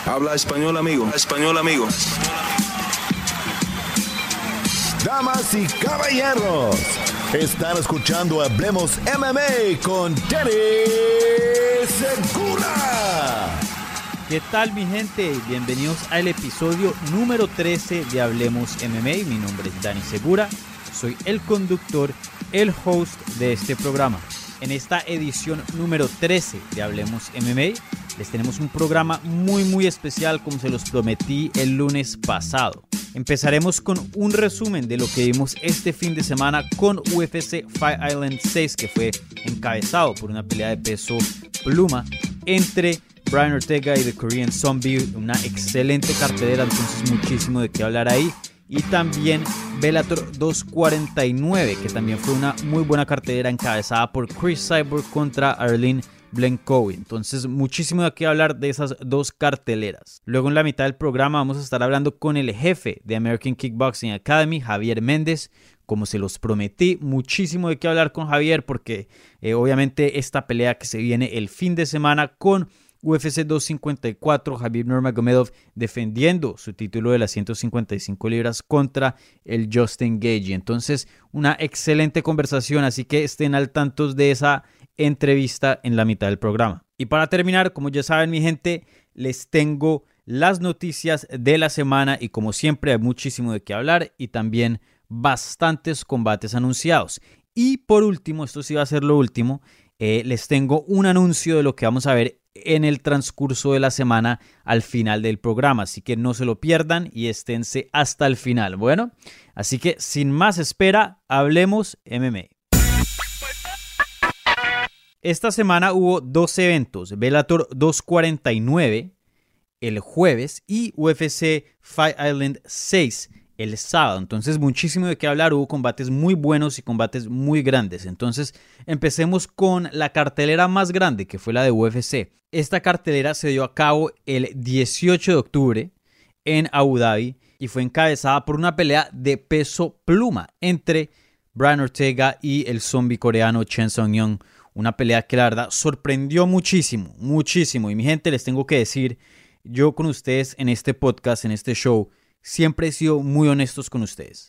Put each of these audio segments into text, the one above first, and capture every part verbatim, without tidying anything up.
Habla español, amigo. Español, amigo. Damas y caballeros, están escuchando Hablemos M M A con Danny Segura. ¿Qué tal, mi gente? Bienvenidos al episodio número trece de Hablemos M M A. Mi nombre es Danny Segura, soy el conductor, el host de este programa. En esta edición número trece de Hablemos M M A, les tenemos un programa muy muy especial, como se los prometí el lunes pasado. Empezaremos con un resumen de lo que vimos este fin de semana con U F C Fight Island seis, que fue encabezado por una pelea de peso pluma entre Brian Ortega y The Korean Zombie. Una excelente cartelera, entonces muchísimo de qué hablar ahí. Y también Bellator doscientos cuarenta y nueve, que también fue una muy buena cartelera encabezada por Chris Cyborg contra Arlene Blencowe. Entonces muchísimo de qué hablar de esas dos carteleras. Luego, en la mitad del programa, vamos a estar hablando con el jefe de American Kickboxing Academy, Javier Méndez. Como se los prometí, muchísimo de qué hablar con Javier, porque eh, obviamente esta pelea que se viene el fin de semana con U F C doscientos cincuenta y cuatro, Khabib Nurmagomedov defendiendo su título de las ciento cincuenta y cinco libras contra el Justin Gaethje. Entonces, una excelente conversación, así que estén al tanto de esa entrevista en la mitad del programa. Y para terminar, como ya saben, mi gente, les tengo las noticias de la semana y como siempre hay muchísimo de qué hablar y también bastantes combates anunciados. Y por último, esto sí va a ser lo último, eh, les tengo un anuncio de lo que vamos a ver en el transcurso de la semana al final del programa, así que no se lo pierdan y esténse hasta el final. Bueno, así que sin más espera, hablemos M M A. Esta semana hubo dos eventos, Bellator doscientos cuarenta y nueve el jueves y U F C Fight Island seis el sábado. Entonces muchísimo de qué hablar, hubo combates muy buenos y combates muy grandes. Entonces empecemos con la cartelera más grande, que fue la de U F C. Esta cartelera se dio a cabo el dieciocho de octubre en Abu Dhabi y fue encabezada por una pelea de peso pluma entre Brian Ortega y el zombie coreano Chan Sung Jung. Una pelea que la verdad sorprendió muchísimo, muchísimo. Y mi gente, les tengo que decir, yo con ustedes en este podcast, en este show, siempre he sido muy honestos con ustedes.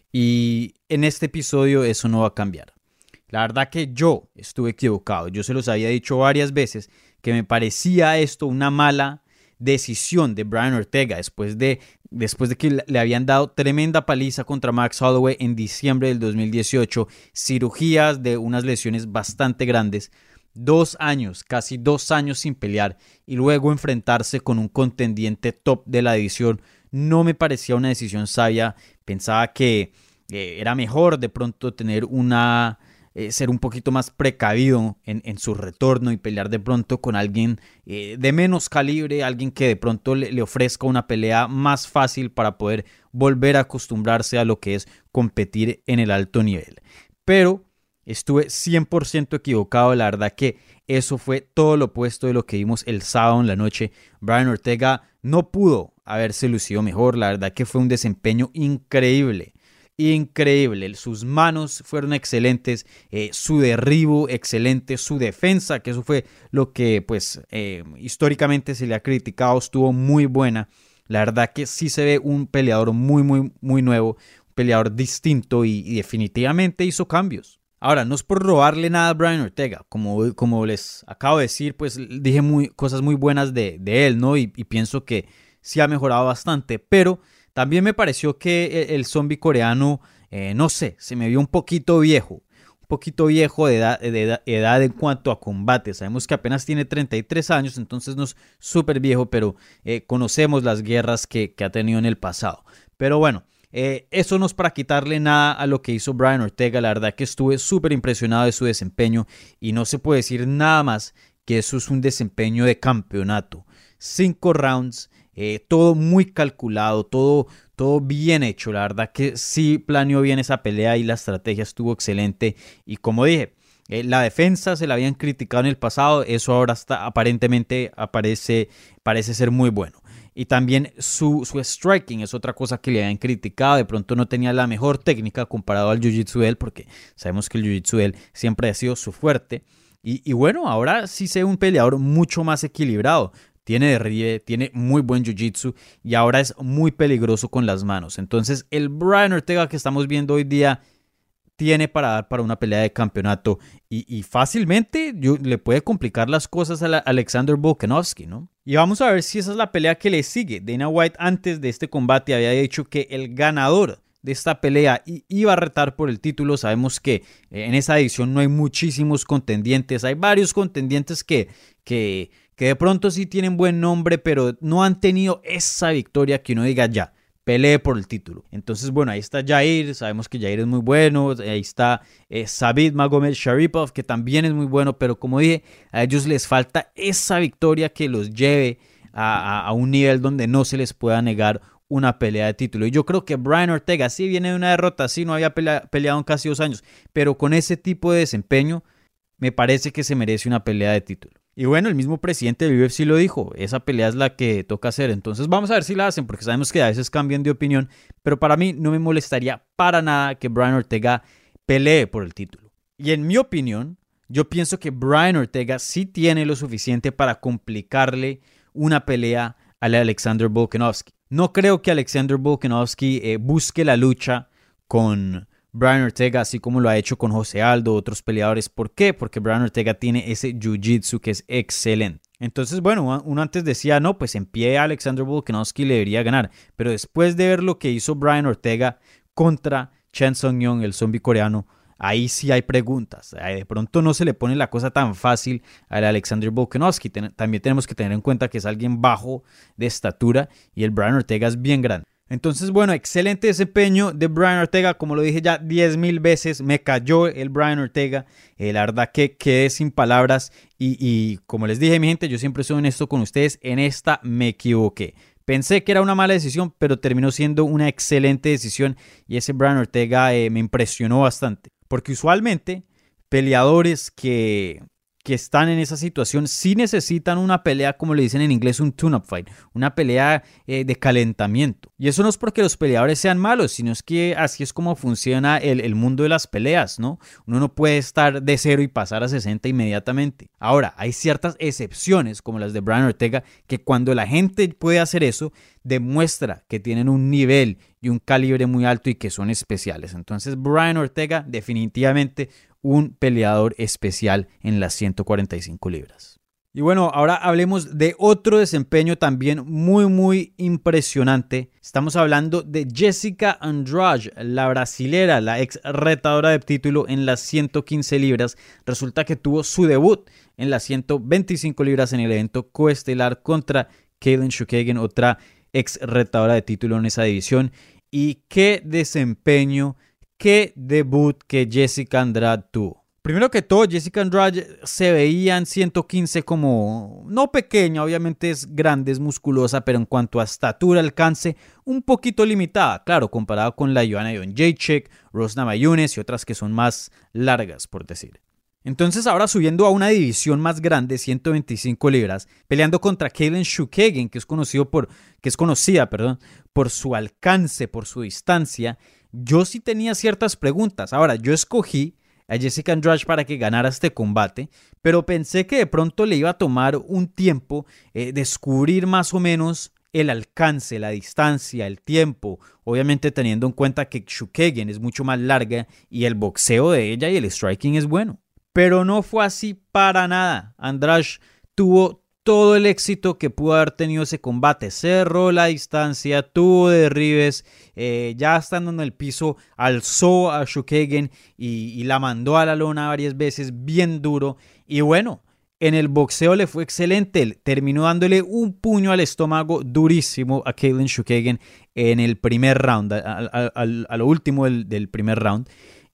Y en este episodio eso no va a cambiar. La verdad que yo estuve equivocado. Yo se los había dicho varias veces que me parecía esto una mala decisión de Brian Ortega después de, después de que le habían dado tremenda paliza contra Max Holloway en diciembre del dos mil dieciocho, cirugías de unas lesiones bastante grandes, dos años, casi dos años sin pelear y luego enfrentarse con un contendiente top de la división. No me parecía una decisión sabia. Pensaba que eh, era mejor de pronto tener una eh, ser un poquito más precavido en, en su retorno y pelear de pronto con alguien eh, de menos calibre, alguien que de pronto le, le ofrezca una pelea más fácil para poder volver a acostumbrarse a lo que es competir en el alto nivel. Pero estuve cien por ciento equivocado. La verdad que eso fue todo lo opuesto de lo que vimos el sábado en la noche. Brian Ortega no pudo haberse lucido mejor. La verdad que fue un desempeño increíble. Increíble. Sus manos fueron excelentes. Eh, su derribo excelente. Su defensa, que eso fue lo que pues eh, históricamente se le ha criticado, estuvo muy buena. La verdad que sí se ve un peleador muy, muy, muy nuevo. Un peleador distinto y, y definitivamente hizo cambios. Ahora, no es por robarle nada a Brian Ortega, como, como les acabo de decir, pues dije muy, cosas muy buenas de, de él, ¿no? Y, y pienso que sí ha mejorado bastante, pero también me pareció que el, el zombie coreano, eh, no sé, se me vio un poquito viejo, un poquito viejo de edad, de edad, edad en cuanto a combate. Sabemos que apenas tiene treinta y tres años, entonces no es súper viejo, pero eh, conocemos las guerras que, que ha tenido en el pasado. Pero bueno, Eh, eso no es para quitarle nada a lo que hizo Brian Ortega. La verdad que estuve súper impresionado de su desempeño y no se puede decir nada más que eso es un desempeño de campeonato. Cinco rounds, eh, todo muy calculado, todo, todo bien hecho. La verdad que sí planeó bien esa pelea y la estrategia estuvo excelente. Y como dije, eh, la defensa se la habían criticado en el pasado, eso ahora está, aparentemente aparece, parece ser muy bueno. Y también su, su striking es otra cosa que le habían criticado. De pronto no tenía la mejor técnica comparado al jiu-jitsu de él, porque sabemos que el jiu-jitsu de él siempre ha sido su fuerte. Y, y bueno, ahora sí se ve un peleador mucho más equilibrado. tiene derribe, tiene muy buen jiu-jitsu y ahora es muy peligroso con las manos. Entonces el Brian Ortega que estamos viendo hoy día tiene para dar para una pelea de campeonato y, y fácilmente yo, le puede complicar las cosas a la Alexander Volkanovski, ¿no? Y vamos a ver si esa es la pelea que le sigue. Dana White antes de este combate había dicho que el ganador de esta pelea iba a retar por el título. Sabemos que en esa edición no hay muchísimos contendientes, hay varios contendientes que, que, que de pronto sí tienen buen nombre, pero no han tenido esa victoria que uno diga ya, pelee por el título. Entonces, bueno, ahí está Jair, sabemos que Jair es muy bueno, ahí está eh, Zabit Magomedsharipov, que también es muy bueno, pero como dije, a ellos les falta esa victoria que los lleve a, a, a un nivel donde no se les pueda negar una pelea de título. Y yo creo que Brian Ortega sí viene de una derrota, sí no había pelea, peleado en casi dos años, pero con ese tipo de desempeño me parece que se merece una pelea de título. Y bueno, el mismo presidente del U F C lo dijo, esa pelea es la que toca hacer, entonces vamos a ver si la hacen, porque sabemos que a veces cambian de opinión, pero para mí no me molestaría para nada que Brian Ortega pelee por el título. Y en mi opinión, yo pienso que Brian Ortega sí tiene lo suficiente para complicarle una pelea al Alexander Volkanovski. No creo que Alexander Volkanovski eh, busque la lucha con Brian Ortega, así como lo ha hecho con José Aldo, otros peleadores. ¿Por qué? Porque Brian Ortega tiene ese jiu-jitsu que es excelente. Entonces, bueno, uno antes decía, no, pues en pie Alexander Volkanovski le debería ganar. Pero después de ver lo que hizo Brian Ortega contra Chan Sung Jung, el zombie coreano, ahí sí hay preguntas. De pronto no se le pone la cosa tan fácil al Alexander Volkanovski. También tenemos que tener en cuenta que es alguien bajo de estatura y el Brian Ortega es bien grande. Entonces, bueno, excelente desempeño de Brian Ortega. Como lo dije ya diez mil veces, me cayó el Brian Ortega. Eh, la verdad que quedé sin palabras. Y, y como les dije, mi gente, yo siempre soy honesto con ustedes. En esta me equivoqué. Pensé que era una mala decisión, pero terminó siendo una excelente decisión. Y ese Brian Ortega eh, me impresionó bastante. Porque usualmente peleadores que... que están en esa situación sí necesitan una pelea, como le dicen en inglés, un tune-up fight, una pelea eh, de calentamiento. Y eso no es porque los peleadores sean malos, sino es que así es como funciona el, el mundo de las peleas, ¿no? Uno no puede estar de cero y pasar a sesenta inmediatamente. Ahora, hay ciertas excepciones, como las de Brian Ortega, que cuando la gente puede hacer eso, demuestra que tienen un nivel y un calibre muy alto y que son especiales. Entonces, Brian Ortega definitivamente un peleador especial en las ciento cuarenta y cinco libras. Y bueno, ahora hablemos de otro desempeño también muy muy impresionante. Estamos hablando de Jessica Andrade, la brasilera, la ex retadora de título en las ciento quince libras. Resulta que tuvo su debut en las ciento veinticinco libras en el evento coestelar contra Katlyn Chookagian, otra ex retadora de título en esa división. Y qué desempeño, qué debut que Jessica Andrade tuvo. Primero que todo, Jessica Andrade se veía en ciento quince como, no pequeña, obviamente es grande, es musculosa, pero en cuanto a estatura, alcance, un poquito limitada, claro, comparado con la Joanna Jędrzejczyk, Rose Namajunas y otras que son más largas, por decir. Entonces ahora subiendo a una división más grande, ciento veinticinco libras, peleando contra Katlyn Chookagian, que es conocido por, que es conocida, perdón, por su alcance, por su distancia. Yo sí tenía ciertas preguntas. Ahora, yo escogí a Jessica Andrade para que ganara este combate, pero pensé que de pronto le iba a tomar un tiempo eh, descubrir más o menos el alcance, la distancia, el tiempo, obviamente teniendo en cuenta que Chookagian es mucho más larga y el boxeo de ella y el striking es bueno. Pero no fue así para nada. Andrade tuvo todo el éxito que pudo haber tenido ese combate. Cerró la distancia, tuvo derribes, eh, ya estando en el piso, alzó a Chookagian y, y la mandó a la lona varias veces, bien duro. Y bueno, en el boxeo le fue excelente. Terminó dándole un puño al estómago durísimo a Katlyn Chookagian en el primer round, a, a, a, a lo último del, del primer round.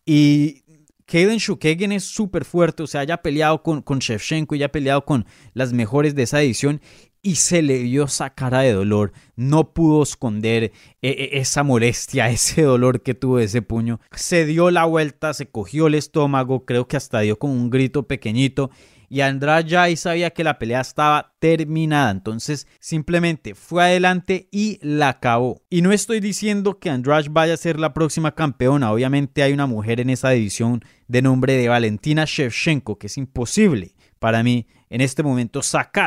Y Katlyn Chookagian es súper fuerte, o sea, ya ha peleado con, con Shevchenko, ya ha peleado con las mejores de esa edición y se le vio esa cara de dolor. No pudo esconder eh, esa molestia, ese dolor que tuvo de ese puño. Se dio la vuelta, se cogió el estómago, creo que hasta dio como un grito pequeñito. Y Andrade ya ahí sabía que la pelea estaba terminada, entonces simplemente fue adelante y la acabó. Y no estoy diciendo que Andrade vaya a ser la próxima campeona, obviamente hay una mujer en esa división de nombre de Valentina Shevchenko, que es imposible para mí en este momento sacar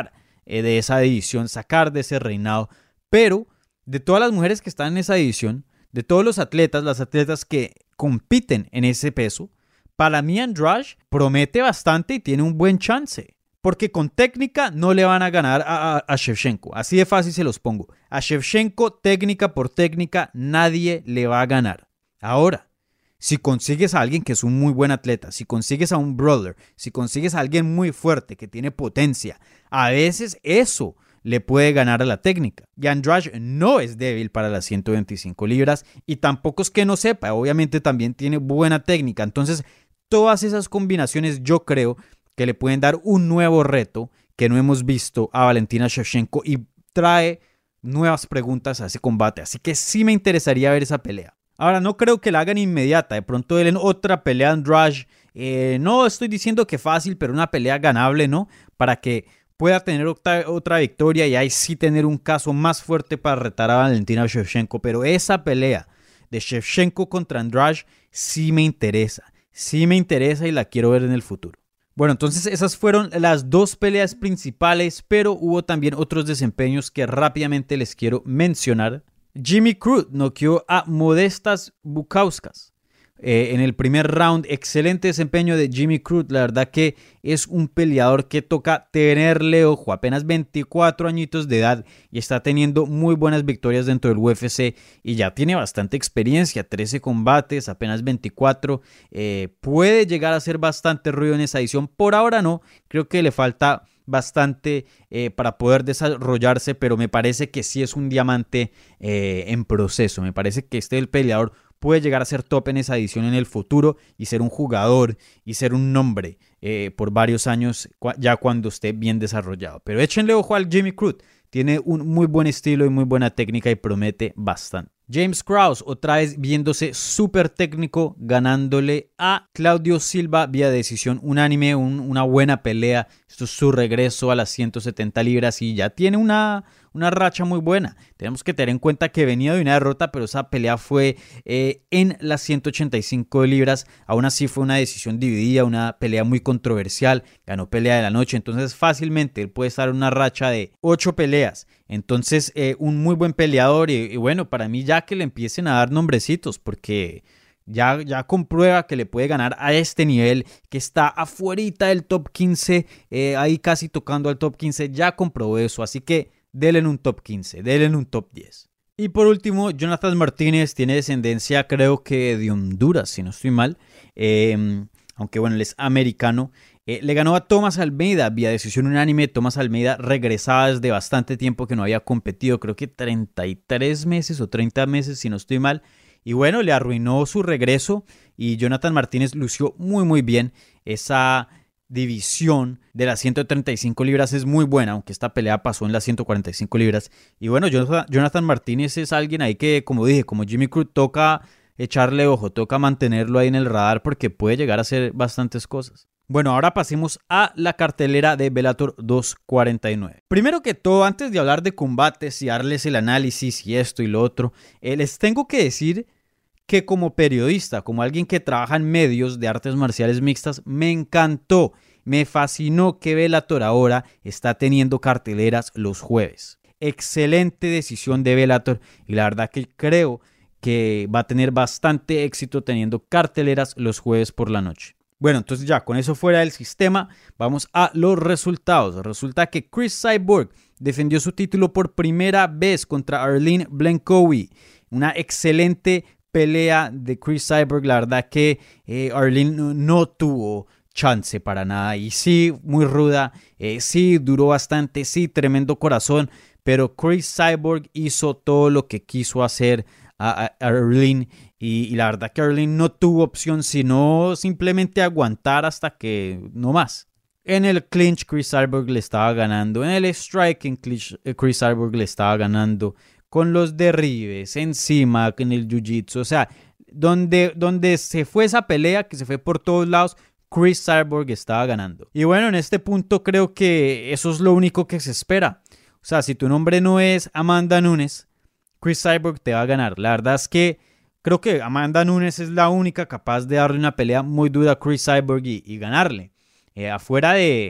eh, de esa división, sacar de ese reinado. Pero de todas las mujeres que están en esa división, de todos los atletas, las atletas que compiten en ese peso, para mí Andrade promete bastante y tiene un buen chance. Porque con técnica no le van a ganar a, a, a Shevchenko. Así de fácil se los pongo. A Shevchenko, técnica por técnica, nadie le va a ganar. Ahora, si consigues a alguien que es un muy buen atleta, si consigues a un brawler, si consigues a alguien muy fuerte, que tiene potencia, a veces eso le puede ganar a la técnica. Y Andrade no es débil para las ciento veinticinco libras y tampoco es que no sepa. Obviamente también tiene buena técnica. Entonces, todas esas combinaciones yo creo que le pueden dar un nuevo reto que no hemos visto a Valentina Shevchenko y trae nuevas preguntas a ese combate. Así que sí me interesaría ver esa pelea. Ahora, no creo que la hagan inmediata. De pronto den otra pelea a Andrade. Eh, no estoy diciendo que fácil, pero una pelea ganable, ¿no? Para que pueda tener otra, otra victoria y ahí sí tener un caso más fuerte para retar a Valentina Shevchenko. Pero esa pelea de Shevchenko contra Andrade sí me interesa. Sí me interesa y la quiero ver en el futuro. Bueno, entonces esas fueron las dos peleas principales, pero hubo también otros desempeños que rápidamente les quiero mencionar. Jimmy Crute noqueó a Modestas Bukauskas eh, en el primer round. Excelente desempeño de Jimmy Crute. La verdad que es un peleador que toca tenerle ojo. Apenas veinticuatro añitos de edad y está teniendo muy buenas victorias dentro del U F C y ya tiene bastante experiencia. trece combates, apenas veinticuatro. Eh, puede llegar a hacer bastante ruido en esa edición. Por ahora no. Creo que le falta bastante eh, para poder desarrollarse, pero me parece que sí es un diamante eh, en proceso. Me parece que este el peleador puede llegar a ser top en esa edición en el futuro y ser un jugador y ser un nombre eh, por varios años ya cuando esté bien desarrollado. Pero échenle ojo al Jimmy Crute. Tiene un muy buen estilo y muy buena técnica y promete bastante. James Krause, otra vez viéndose súper técnico, ganándole a Claudio Silva vía decisión unánime, un, una buena pelea. Esto es su regreso a las ciento setenta libras y ya tiene una, una racha muy buena. Tenemos que tener en cuenta que venía de una derrota, pero esa pelea fue eh, en las ciento ochenta y cinco libras. Aún así fue una decisión dividida, una pelea muy controversial. Ganó pelea de la noche, entonces fácilmente él puede estar en una racha de ocho peleas. Entonces, eh, un muy buen peleador y, y bueno, para mí ya que le empiecen a dar nombrecitos, porque ya, ya comprueba que le puede ganar a este nivel, que está afuerita del top quince, eh, ahí casi tocando al top quince, ya comprobó eso, así que denle un top quince, denle un top diez. Y por último, Jonathan Martínez tiene descendencia, creo que de Honduras, si no estoy mal, eh, aunque bueno, él es americano. Eh, le ganó a Thomas Almeida vía decisión unánime. Thomas Almeida regresaba desde bastante tiempo que no había competido, creo que treinta y tres meses o treinta meses si no estoy mal. Y bueno, le arruinó su regreso y Jonathan Martínez lució muy muy bien. Esa división de las ciento treinta y cinco libras es muy buena, aunque esta pelea pasó en las ciento cuarenta y cinco libras. Y bueno, Jonathan Martínez es alguien ahí que, como dije, como Jimmy Crute, toca echarle ojo, toca mantenerlo ahí en el radar porque puede llegar a hacer bastantes cosas. Bueno, ahora pasemos a la cartelera de Bellator doscientos cuarenta y nueve. Primero que todo, antes de hablar de combates y darles el análisis y esto y lo otro, eh, les tengo que decir que como periodista, como alguien que trabaja en medios de artes marciales mixtas, me encantó, me fascinó que Bellator ahora está teniendo carteleras los jueves. Excelente decisión de Bellator y la verdad que creo que va a tener bastante éxito teniendo carteleras los jueves por la noche. Bueno, entonces ya con eso fuera del sistema, vamos a los resultados. Resulta que Cris Cyborg defendió su título por primera vez contra Arlene Blencowe. Una excelente pelea de Cris Cyborg. La verdad que eh, Arlene no, no tuvo chance para nada. Y sí, muy ruda. Eh, sí, duró bastante. Sí, tremendo corazón. Pero Cris Cyborg hizo todo lo que quiso hacer a, a Arlene. Y, y la verdad que Arlene no tuvo opción sino simplemente aguantar hasta que no más. En el clinch Cris Cyborg le estaba ganando. En el striking clinch Cris Cyborg le estaba ganando. Con los derribes encima, en el jiu-jitsu. O sea, donde, donde se fue esa pelea, que se fue por todos lados, Cris Cyborg estaba ganando. Y bueno, en este punto creo que eso es lo único que se espera. O sea, si tu nombre no es Amanda Nunes, Cris Cyborg te va a ganar. La verdad es que creo que Amanda Nunes es la única capaz de darle una pelea muy dura a Cris Cyborg y, y ganarle. Eh, afuera, de,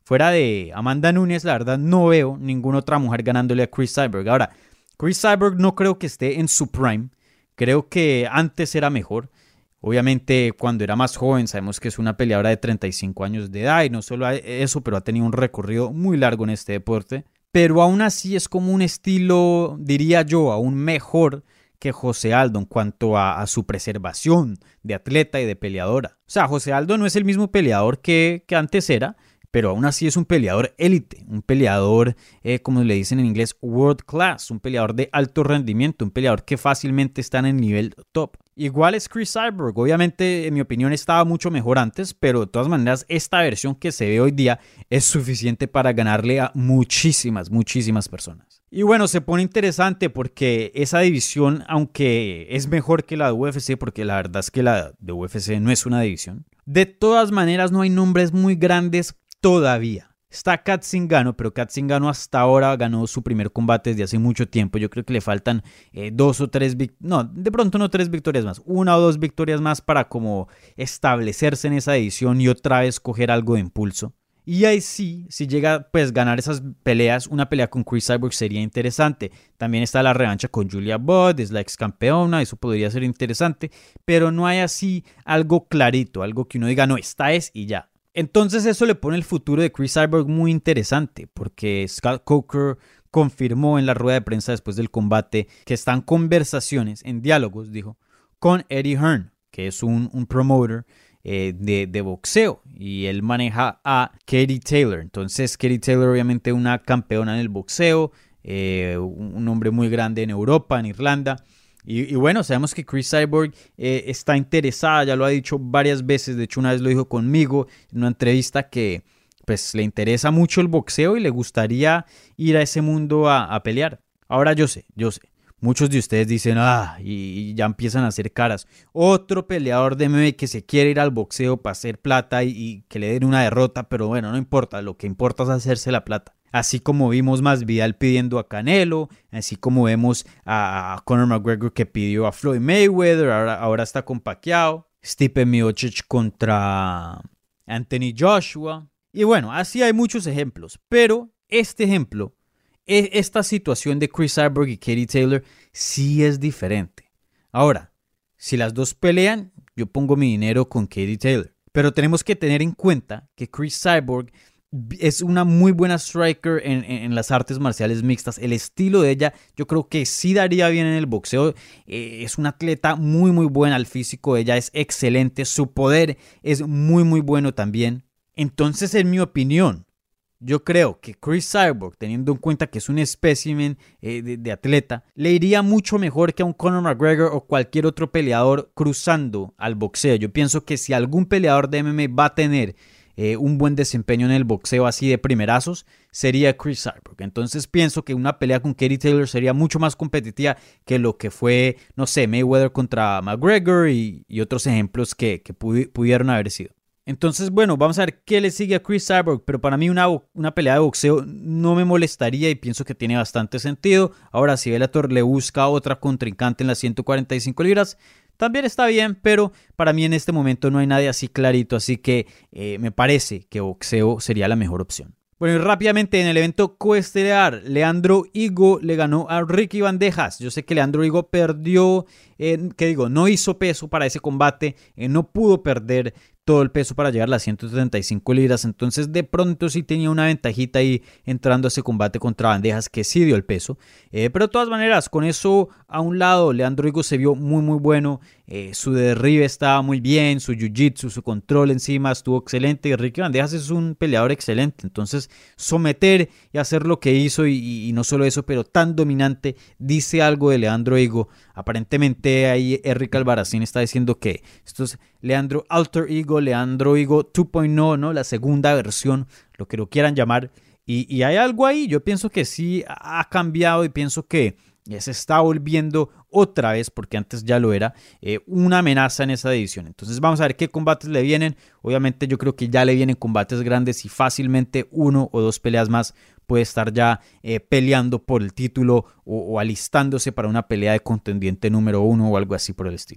fuera de Amanda Nunes, la verdad no veo ninguna otra mujer ganándole a Cris Cyborg. Ahora, Cris Cyborg no creo que esté en su prime. Creo que antes era mejor. Obviamente, cuando era más joven, sabemos que es una peleadora de treinta y cinco años de edad y no solo eso, pero ha tenido un recorrido muy largo en este deporte. Pero aún así es como un estilo, diría yo, aún mejor que José Aldo en cuanto a, a su preservación de atleta y de peleadora. O sea, José Aldo no es el mismo peleador que, que antes era, pero aún así es un peleador élite, un peleador, eh, como le dicen en inglés, world class, un peleador de alto rendimiento, un peleador que fácilmente está en el nivel top. Igual es Cris Cyborg, obviamente en mi opinión estaba mucho mejor antes, pero de todas maneras esta versión que se ve hoy día es suficiente para ganarle a muchísimas, muchísimas personas. Y bueno, se pone interesante porque esa división, aunque es mejor que la de U F C, porque la verdad es que la de U F C no es una división, de todas maneras no hay nombres muy grandes todavía. Está Kat Zingano, pero Kat Zingano hasta ahora ganó su primer combate desde hace mucho tiempo. Yo creo que le faltan eh, dos o tres, vic- no, de pronto no tres victorias más, una o dos victorias más para como establecerse en esa edición y otra vez coger algo de impulso. Y ahí sí, si llega pues ganar esas peleas, una pelea con Cris Cyborg sería interesante. También está la revancha con Julia Budd, es la ex campeona, eso podría ser interesante, pero no hay así algo clarito, algo que uno diga, no, esta es y ya. Entonces eso le pone el futuro de Cris Cyborg muy interesante, porque Scott Coker confirmó en la rueda de prensa después del combate que están en conversaciones, en diálogos, dijo, con Eddie Hearn, que es un, un promoter eh, de, de boxeo, y él maneja a Katie Taylor. Entonces Katie Taylor obviamente una campeona en el boxeo, eh, un hombre muy grande en Europa, en Irlanda. Y, y bueno, sabemos que Cris Cyborg eh, está interesada, ya lo ha dicho varias veces, de hecho una vez lo dijo conmigo en una entrevista que pues le interesa mucho el boxeo y le gustaría ir a ese mundo a, a pelear. Ahora yo sé, yo sé, muchos de ustedes dicen, ah, y, y ya empiezan a hacer caras. Otro peleador de M M A que se quiere ir al boxeo para hacer plata y, y que le den una derrota, pero bueno, no importa, lo que importa es hacerse la plata. Así como vimos Masvidal pidiendo a Canelo, así como vemos a Conor McGregor que pidió a Floyd Mayweather, ahora, ahora está con Pacquiao, Stipe Miocic contra Anthony Joshua. Y bueno, así hay muchos ejemplos, pero este ejemplo, esta situación de Cris Cyborg y Katie Taylor sí es diferente. Ahora, si las dos pelean, yo pongo mi dinero con Katie Taylor, pero tenemos que tener en cuenta que Cris Cyborg es una muy buena striker en, en, en las artes marciales mixtas. El estilo de ella yo creo que sí daría bien en el boxeo. Eh, es una atleta muy muy buena. El físico de ella es excelente. Su poder es muy muy bueno también. Entonces, en mi opinión, yo creo que Cris Cyborg, teniendo en cuenta que es un espécimen eh, de, de atleta, le iría mucho mejor que a un Conor McGregor o cualquier otro peleador cruzando al boxeo. Yo pienso que si algún peleador de M M A va a tener Eh, un buen desempeño en el boxeo así de primerazos, sería Cris Cyborg. Entonces pienso que una pelea con Katie Taylor sería mucho más competitiva que lo que fue, no sé, Mayweather contra McGregor y, y otros ejemplos que, que pudi- pudieron haber sido. Entonces, bueno, vamos a ver qué le sigue a Cris Cyborg, pero para mí una, una pelea de boxeo no me molestaría y pienso que tiene bastante sentido. Ahora, si Bellator le busca otra contrincante en las ciento cuarenta y cinco libras, también está bien, pero para mí en este momento no hay nadie así clarito, así que eh, me parece que boxeo sería la mejor opción. Bueno, y rápidamente en el evento coestelar, Leandro Higo le ganó a Ricky Bandejas. Yo sé que Leandro Higo perdió, eh, ¿qué digo? No hizo peso para ese combate, eh, no pudo perder todo el peso para llegar a las ciento setenta y cinco libras, entonces de pronto sí tenía una ventajita ahí entrando a ese combate contra Bandejas que sí dio el peso, eh, pero de todas maneras con eso a un lado Leandro Higo se vio muy muy bueno, eh, su derribe estaba muy bien, su jiu-jitsu, su control encima estuvo excelente y Ricky Bandejas es un peleador excelente, entonces someter y hacer lo que hizo y, y, y no solo eso pero tan dominante dice algo de Leandro Higo. Aparentemente ahí Eric Albarracín está diciendo que esto es Leandro Alter Ego, Leandro Higo dos punto cero, ¿no? La segunda versión, lo que lo quieran llamar. Y, y hay algo ahí, yo pienso que sí ha cambiado y pienso que se está volviendo otra vez, porque antes ya lo era, eh, una amenaza en esa división. Entonces vamos a ver qué combates le vienen. Obviamente yo creo que ya le vienen combates grandes y fácilmente uno o dos peleas más puede estar ya eh, peleando por el título o, o alistándose para una pelea de contendiente número uno o algo así por el estilo.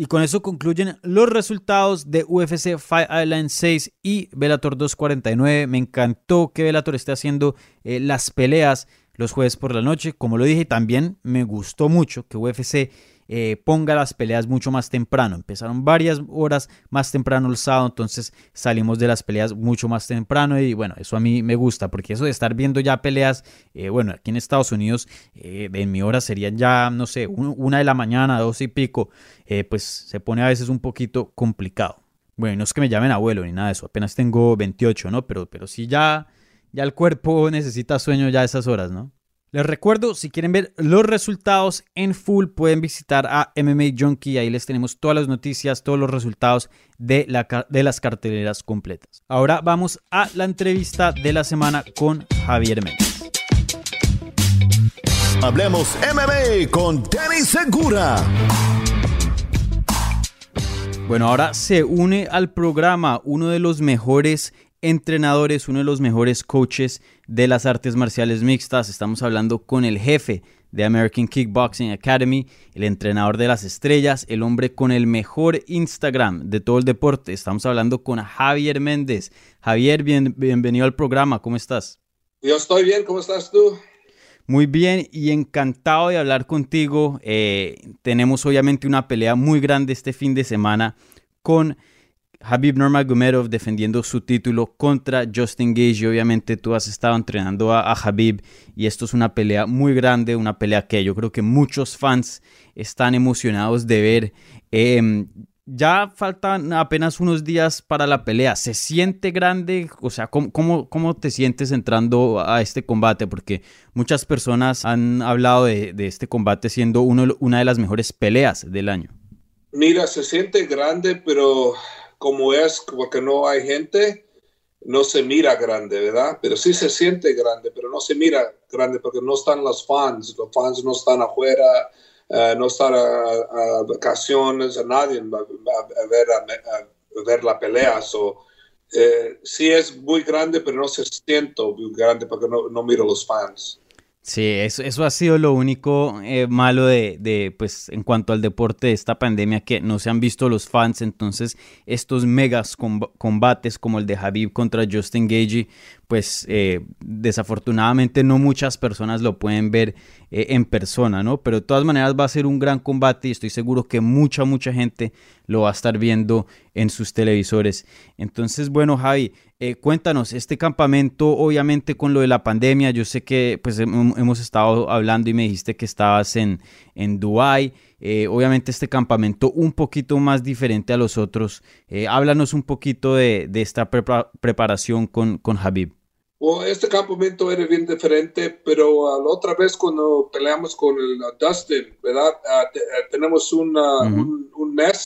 Y con eso concluyen los resultados de U F C Fight Island seis y Bellator doscientos cuarenta y nueve. Me encantó que Bellator esté haciendo eh, las peleas los jueves por la noche. Como lo dije, también me gustó mucho que U F C eh, ponga las peleas mucho más temprano. Empezaron varias horas más temprano el sábado, entonces salimos de las peleas mucho más temprano y bueno, eso a mí me gusta, porque eso de estar viendo ya peleas, eh, bueno, aquí en Estados Unidos, eh, en mi hora serían ya, no sé, un, una de la mañana, dos y pico, eh, pues se pone a veces un poquito complicado. Bueno, no es que me llamen abuelo ni nada de eso, apenas tengo veintiocho, ¿no? Pero, pero sí ya, ya el cuerpo necesita sueño ya a esas horas, ¿no? Les recuerdo, si quieren ver los resultados en full, pueden visitar a M M A Junkie. Ahí les tenemos todas las noticias, todos los resultados de, la, de las carteleras completas. Ahora vamos a la entrevista de la semana con Javier Méndez. Hablemos M M A con Danny Segura. Bueno, ahora se une al programa uno de los mejores entrenadores, uno de los mejores coaches de las artes marciales mixtas. Estamos hablando con el jefe de American Kickboxing Academy, el entrenador de las estrellas, el hombre con el mejor Instagram de todo el deporte. Estamos hablando con Javier Méndez. Javier, bien, bienvenido al programa. ¿Cómo estás? Yo estoy bien. ¿Cómo estás tú? Muy bien y encantado de hablar contigo. Eh, tenemos obviamente una pelea muy grande este fin de semana con Khabib Nurmagomedov defendiendo su título contra Justin Gaethje. Obviamente tú has estado entrenando a, a Khabib y esto es una pelea muy grande, una pelea que yo creo que muchos fans están emocionados de ver. Eh, ya faltan apenas unos días para la pelea. ¿Se siente grande? O sea, ¿cómo, cómo, cómo te sientes entrando a este combate? Porque muchas personas han hablado de, de este combate siendo uno, una de las mejores peleas del año. Mira, se siente grande, pero como es porque no hay gente, no se mira grande, ¿verdad? Pero sí se siente grande, pero no se mira grande porque no están los fans. Los fans no están afuera, uh, no están a, a vacaciones, a nadie va, va a, ver, a, a ver la pelea. So, eh, sí es muy grande, pero no se siente muy grande porque no, no miro los fans. Sí, eso, eso ha sido lo único eh, malo de, de, pues, en cuanto al deporte de esta pandemia, que no se han visto los fans. Entonces, estos megas combates como el de Khabib contra Justin Gaethje, pues eh, desafortunadamente no muchas personas lo pueden ver eh, en persona, ¿no? Pero de todas maneras va a ser un gran combate y estoy seguro que mucha, mucha gente lo va a estar viendo en sus televisores. Entonces, bueno, Javi, eh, cuéntanos, este campamento, obviamente con lo de la pandemia, yo sé que pues hemos estado hablando y me dijiste que estabas en, en Dubái. Eh, obviamente este campamento un poquito más diferente a los otros. Eh, háblanos un poquito de, de esta prepa- preparación con, con Khabib. Well, este campamento era bien diferente, pero uh, la otra vez cuando peleamos con el uh, Dustin, ¿verdad? Uh, te, uh, tenemos una, uh-huh. un, un mes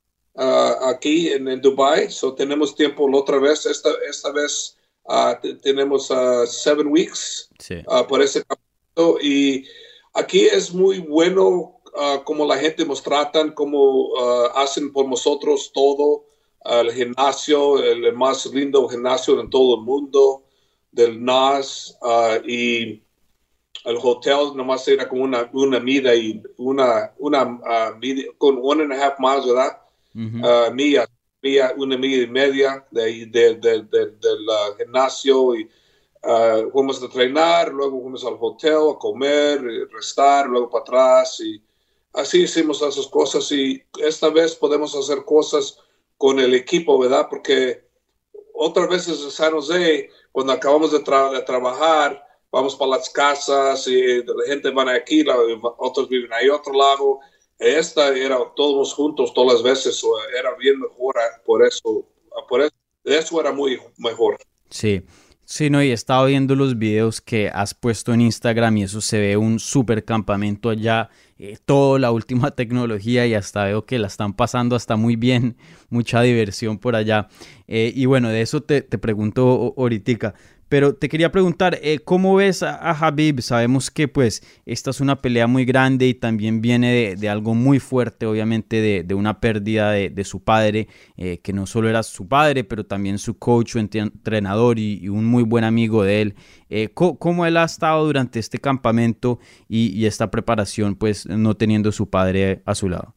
uh, aquí en, en Dubai, so tenemos tiempo la otra vez. Esta, esta vez uh, te, tenemos uh, seven weeks sí. uh, por ese campamento y aquí es muy bueno. Uh, como la gente nos tratan, como uh, hacen por nosotros todo, uh, el gimnasio, el, el más lindo gimnasio en todo el mundo, del N A S, uh, y el hotel nomás era como una, una milla y una, una uh, milla, con one and a half miles, ¿verdad? Uh-huh. Uh, milla, milla, una milla y media de, de, de, de, del uh, gimnasio y uh, fuimos a entrenar, luego fuimos al hotel a comer, restar, luego para atrás y así hicimos esas cosas y esta vez podemos hacer cosas con el equipo, ¿verdad? Porque otras veces en San José, cuando acabamos de, tra- de trabajar, vamos para las casas y la gente van aquí, la, otros viven ahí otro lado. Esta era todos juntos todas las veces, era bien mejor por eso, por eso, eso era muy mejor. Sí. Sí, no, y he estado viendo los videos que has puesto en Instagram y eso se ve un súper campamento allá, eh, toda la última tecnología y hasta veo que la están pasando hasta muy bien, mucha diversión por allá. Eh, y bueno, de eso te, te pregunto ahorita. Pero te quería preguntar, eh, ¿cómo ves a, a Khabib? Sabemos que pues esta es una pelea muy grande y también viene de, de algo muy fuerte, obviamente de, de una pérdida de, de su padre, eh, que no solo era su padre, pero también su coach, su entrenador y, y un muy buen amigo de él. Eh, ¿cómo, ¿Cómo él ha estado durante este campamento y, y esta preparación, pues no teniendo su padre a su lado?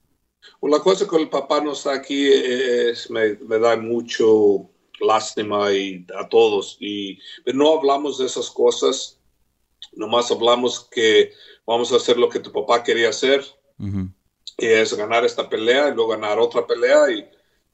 Una cosa con el papá no está aquí es, me, me da mucho lástima y a todos. Y no hablamos de esas cosas, nomás hablamos que vamos a hacer lo que tu papá quería hacer, uh-huh. y es ganar esta pelea y luego ganar otra pelea y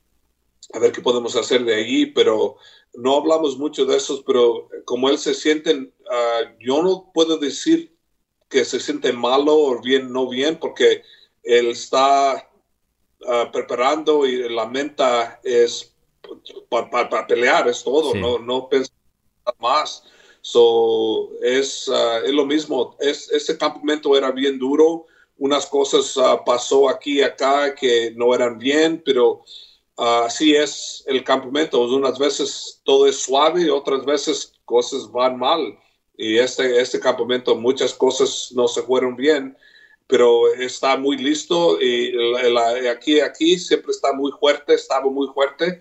a ver qué podemos hacer de allí, pero no hablamos mucho de eso, pero como él se siente, uh, yo no puedo decir que se siente malo o bien, no bien, porque él está uh, preparando y la mente es para pa, pa pelear, es todo, sí. no, no pensar más. So, es, uh, es lo mismo, es, ese campamento era bien duro, unas cosas uh, pasó aquí y acá que no eran bien, pero uh, así es el campamento, unas veces todo es suave, otras veces cosas van mal, y este, este campamento muchas cosas no se fueron bien, pero está muy listo, y la, la, aquí, aquí siempre está muy fuerte, estaba muy fuerte,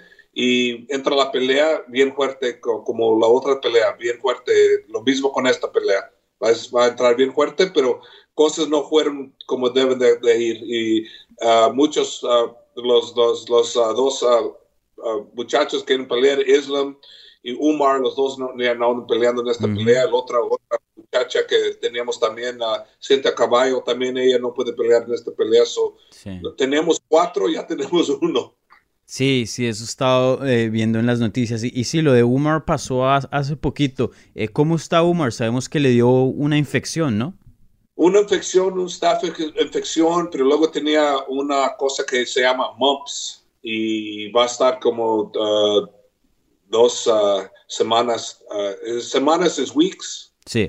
y entra la pelea bien fuerte, como la otra pelea, bien fuerte, lo mismo con esta pelea, va, va a entrar bien fuerte, pero cosas no fueron como deben de, de ir, y uh, muchos, uh, los, los, los uh, dos uh, uh, muchachos que quieren pelear, Islam y Umar, los dos no, no andan peleando en esta uh-huh. pelea, la otra, otra muchacha que teníamos también, uh, Cintia Caballo, también ella no puede pelear en esta pelea, so, sí. Tenemos cuatro, ya tenemos uno. Sí, sí, eso he estado eh, viendo en las noticias. Y, y sí, lo de Umar pasó a, hace poquito. Eh, ¿Cómo está Umar? Sabemos que le dio una infección, ¿no? Una infección, un staph infección, pero luego tenía una cosa que se llama mumps y va a estar como uh, dos uh, semanas. Uh, ¿Semanas es weeks? Sí.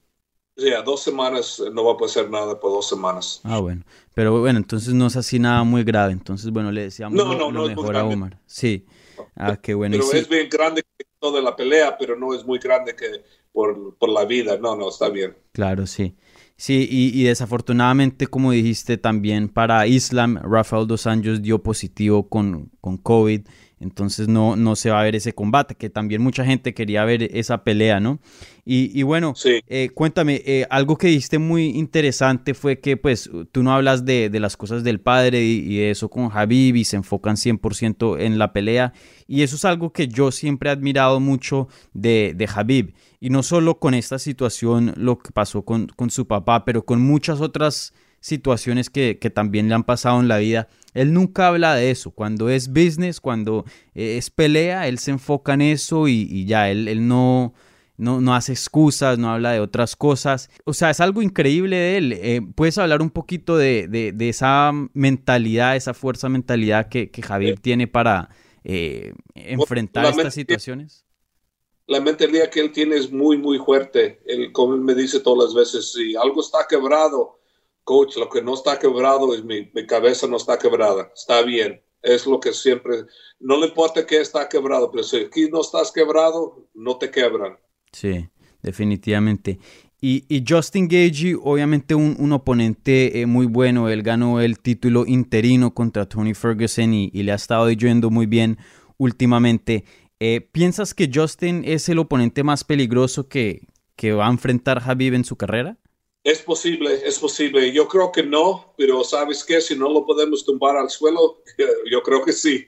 Sí, a dos semanas no va a pasar nada por dos semanas. Ah, bueno. Pero bueno, entonces no es así nada muy grave. Entonces, bueno, le deseamos no, lo, no, lo no mejor a Umar. Sí. Ah, qué bueno. Pero sí. es bien grande que toda la pelea, pero no es muy grande que por, por la vida. No, no, está bien. Claro, sí. Sí, y, y desafortunadamente, como dijiste, también para Islam, Rafael dos Anjos dio positivo con, con COVID. Entonces no, no se va a ver ese combate, que también mucha gente quería ver esa pelea, ¿no? Y, y bueno, sí. eh, cuéntame, eh, algo que dijiste muy interesante fue que pues tú no hablas de, de las cosas del padre y, y eso con Khabib y se enfocan cien por ciento en la pelea. Y eso es algo que yo siempre he admirado mucho de, de Khabib. Y no solo con esta situación, lo que pasó con, con su papá, pero con muchas otras situaciones que, que también le han pasado en la vida. Él nunca habla de eso. Cuando es business, cuando eh, es pelea, él se enfoca en eso y, y ya, él, él no, no, no hace excusas, no habla de otras cosas. O sea, es algo increíble de él. Eh, ¿Puedes hablar un poquito de, de, de esa mentalidad, esa fuerza mentalidad que, que Khabib sí. tiene para eh, enfrentar bueno, estas situaciones? La mentalidad que él tiene es muy, muy fuerte. Él, como él me dice todas las veces, si algo está quebrado, coach, lo que no está quebrado es mi, mi cabeza no está quebrada. Está bien. Es lo que siempre... No le importa que está quebrado, pero si aquí no estás quebrado, no te quebran. Sí, definitivamente. Y, y Justin Gaethje, obviamente un, un oponente eh, muy bueno. Él ganó el título interino contra Tony Ferguson y, y le ha estado yendo muy bien últimamente. Eh, ¿Piensas que Justin es el oponente más peligroso que, que va a enfrentar Khabib en su carrera? Es posible, es posible. Yo creo que no, pero ¿sabes qué? Si no lo podemos tumbar al suelo, yo creo que sí.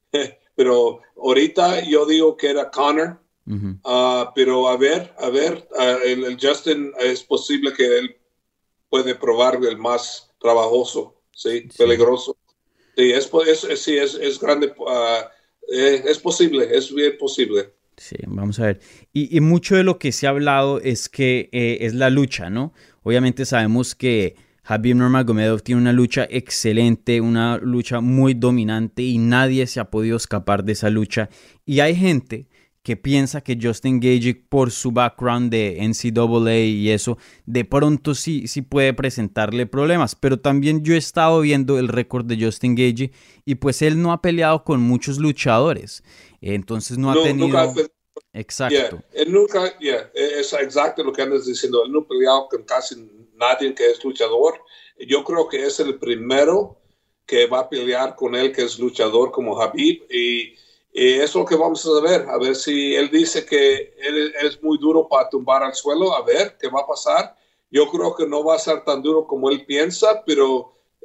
Pero ahorita yo digo que era Conor, uh-huh. uh, pero a ver, a ver, uh, el, el Justin es posible que él puede probar el más trabajoso, ¿sí? Sí. Peligroso. Sí, es, es, sí, es, es grande, uh, es, es posible, es bien posible. Sí, vamos a ver. Y, y mucho de lo que se ha hablado es que eh, es la lucha, ¿no? Obviamente sabemos que Khabib Nurmagomedov tiene una lucha excelente, una lucha muy dominante y nadie se ha podido escapar de esa lucha. Y hay gente que piensa que Justin Gaethje, por su background de N C A A y eso, de pronto sí, sí puede presentarle problemas. Pero también yo he estado viendo el récord de Justin Gaethje y pues él no ha peleado con muchos luchadores. Entonces no ha no, tenido... Nunca, exacto. Yeah, él nunca, yeah, es exacto lo que andas diciendo. Él no ha peleado con casi nadie que es luchador. Yo creo que es el primero que va a pelear con él que es luchador como Khabib. Y, y eso es lo que vamos a ver. A ver si él dice que él es muy duro para tumbar al suelo. A ver qué va a pasar. Yo creo que no va a ser tan duro como él piensa, pero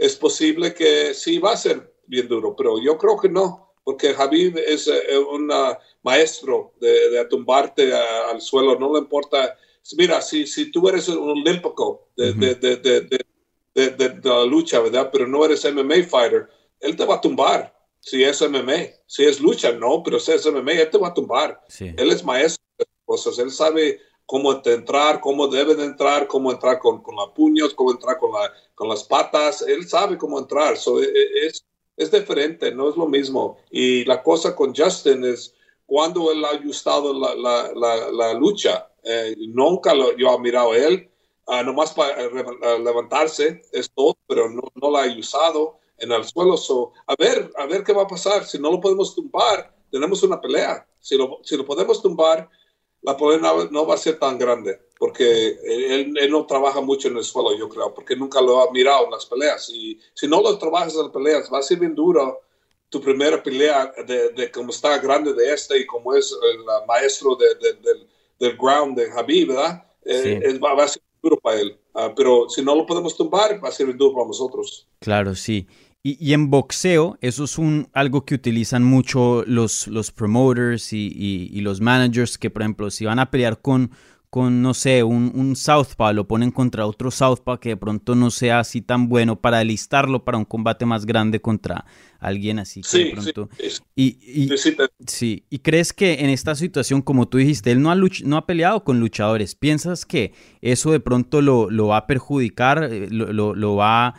es posible que sí va a ser bien duro, pero yo creo que no, porque Khabib es uh, un uh, maestro de, de tumbarte uh, al suelo, no le importa. Mira, si, si tú eres un olímpico de, uh-huh. de, de, de, de, de, de, de la lucha, ¿verdad? Pero no eres M M A fighter, él te va a tumbar. Si es M M A, si es lucha, no, pero si es M M A, él te va a tumbar. Sí. Él es maestro de cosas, él sabe cómo entrar, cómo debe de entrar, cómo entrar con, con los puños, cómo entrar con, la, con las patas, él sabe cómo entrar. So, es, es diferente, no es lo mismo. Y la cosa con Justin es cuando él ha ajustado la, la, la, la lucha, eh, nunca lo, yo he mirado a él, uh, nomás para uh, levantarse, es todo, pero no, no la ha usado en el suelo. So, a ver, a ver qué va a pasar. Si no lo podemos tumbar, tenemos una pelea. Si lo, si lo podemos tumbar, la pelea no, no va a ser tan grande, porque él, él no trabaja mucho en el suelo, yo creo, porque nunca lo ha mirado en las peleas. Y si no lo trabajas en las peleas, va a ser bien duro tu primera pelea de, de cómo está grande de este y como es el maestro de, de, de, del ground de Khabib, ¿verdad? Sí. Eh, va, va a ser duro para él. Uh, pero si no lo podemos tumbar, va a ser bien duro para nosotros. Claro, sí. Y, y en boxeo, eso es un, algo que utilizan mucho los, los promoters y, y, y los managers, que por ejemplo, si van a pelear con, con no sé, un, un southpaw, lo ponen contra otro southpaw que de pronto no sea así tan bueno para alistarlo para un combate más grande contra alguien así. Que sí, de pronto... sí, sí. Y, y, sí, sí. ¿Y crees que en esta situación, como tú dijiste, él no ha, luch- no ha peleado con luchadores? ¿Piensas que eso de pronto lo, lo va a perjudicar, lo, lo, lo va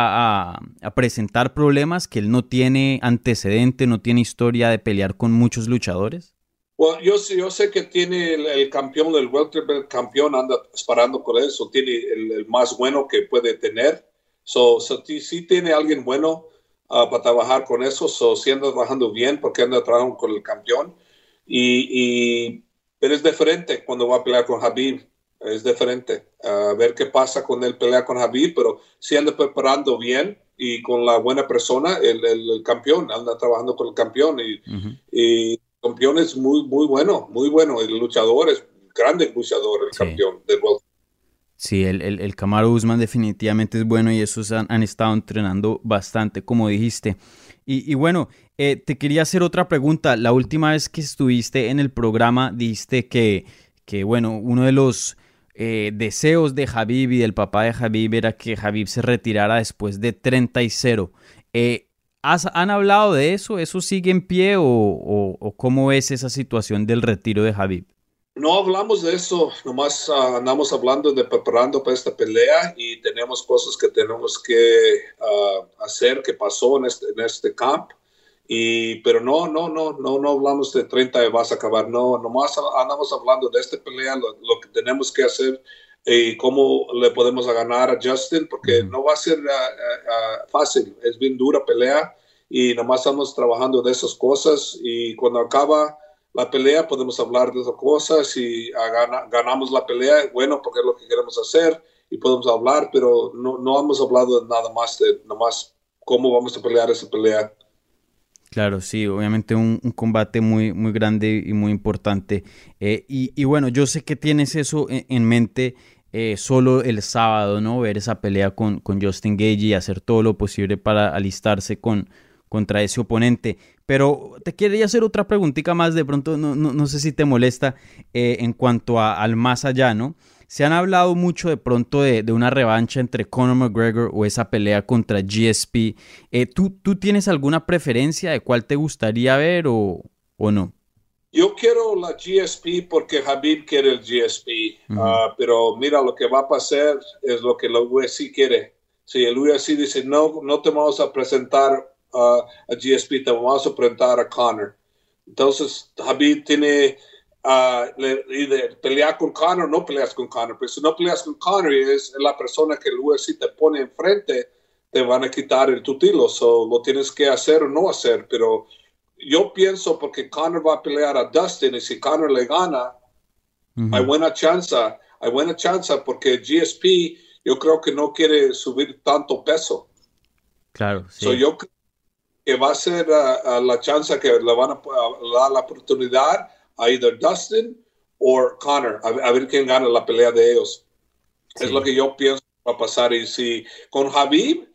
A, a, a presentar problemas, que él no tiene antecedente, no tiene historia de pelear con muchos luchadores? Well, yo, yo sé que tiene el, el campeón, el welterweight campeón, anda disparando con eso, tiene el, el más bueno que puede tener. So, so sí, sí tiene alguien bueno uh, para trabajar con eso, so, sí anda trabajando bien porque anda trabajando con el campeón. Y, y, pero es diferente cuando va a pelear con Khabib. Es diferente. A uh, ver qué pasa con él pelea con Khabib, pero si anda preparando bien y con la buena persona, el, el, el campeón, anda trabajando con el campeón y, uh-huh. y el campeón es muy, muy bueno, muy bueno. El luchador es grande luchador, el sí. campeón del World. Sí, el, el, el Kamaru Usman definitivamente es bueno y esos han, han estado entrenando bastante, como dijiste. Y, y bueno, eh, te quería hacer otra pregunta. La última vez que estuviste en el programa dijiste que, que bueno, uno de los Eh, deseos de Khabib y del papá de Khabib era que Khabib se retirara después de treinta y cero. Eh, ¿has, ¿Han hablado de eso? ¿Eso sigue en pie o, o, o cómo ves esa situación del retiro de Khabib? No hablamos de eso, nomás uh, andamos hablando de preparando para esta pelea y tenemos cosas que tenemos que uh, hacer, que pasó en este, en este camp. Y, pero no, no, no, no, no hablamos de treinta y vas a acabar, no, nomás andamos hablando de esta pelea, lo, lo que tenemos que hacer y cómo le podemos ganar a Justin, porque no va a ser uh, uh, fácil, es bien dura pelea y nomás estamos trabajando de esas cosas y cuando acaba la pelea podemos hablar de esas cosas y uh, gana, ganamos la pelea, bueno, porque es lo que queremos hacer y podemos hablar, pero no, no hemos hablado de nada más, de nomás cómo vamos a pelear esa pelea. Claro, sí, obviamente un, un combate muy, muy grande y muy importante. Eh, y, y bueno, yo sé que tienes eso en, en mente eh, solo el sábado, ¿no? Ver esa pelea con, con Justin Gaethje y hacer todo lo posible para alistarse con, contra ese oponente. Pero te quería hacer otra preguntita más, de pronto no, no, no sé si te molesta, eh, en cuanto a, al más allá, ¿no? Se han hablado mucho de pronto de, de una revancha entre Conor McGregor o esa pelea contra G S P. Eh, ¿tú, ¿Tú tienes alguna preferencia de cuál te gustaría ver o, o no? Yo quiero la G S P porque Khabib quiere el G S P. Uh-huh. Uh, pero mira, lo que va a pasar es lo que la U F C quiere. Si el U F C dice, no, no te vamos a presentar uh, a G S P, te vamos a presentar a Conor. Entonces, Khabib tiene... Uh, le, y de pelear con Conor, no peleas con Conor, pero si no peleas con Conor y es la persona que el U F C te pone enfrente, te van a quitar el tutilo, so lo tienes que hacer o no hacer, pero yo pienso porque Conor va a pelear a Dustin y si Conor le gana, uh-huh. hay buena chance, hay buena chance porque G S P yo creo que no quiere subir tanto peso. Claro, sí. So yo creo que va a ser uh, uh, la chance que le van a uh, dar la oportunidad a either Dustin o Conor, a, a ver quién gana la pelea de ellos. Sí. Es lo que yo pienso que va a pasar. Y si con Khabib,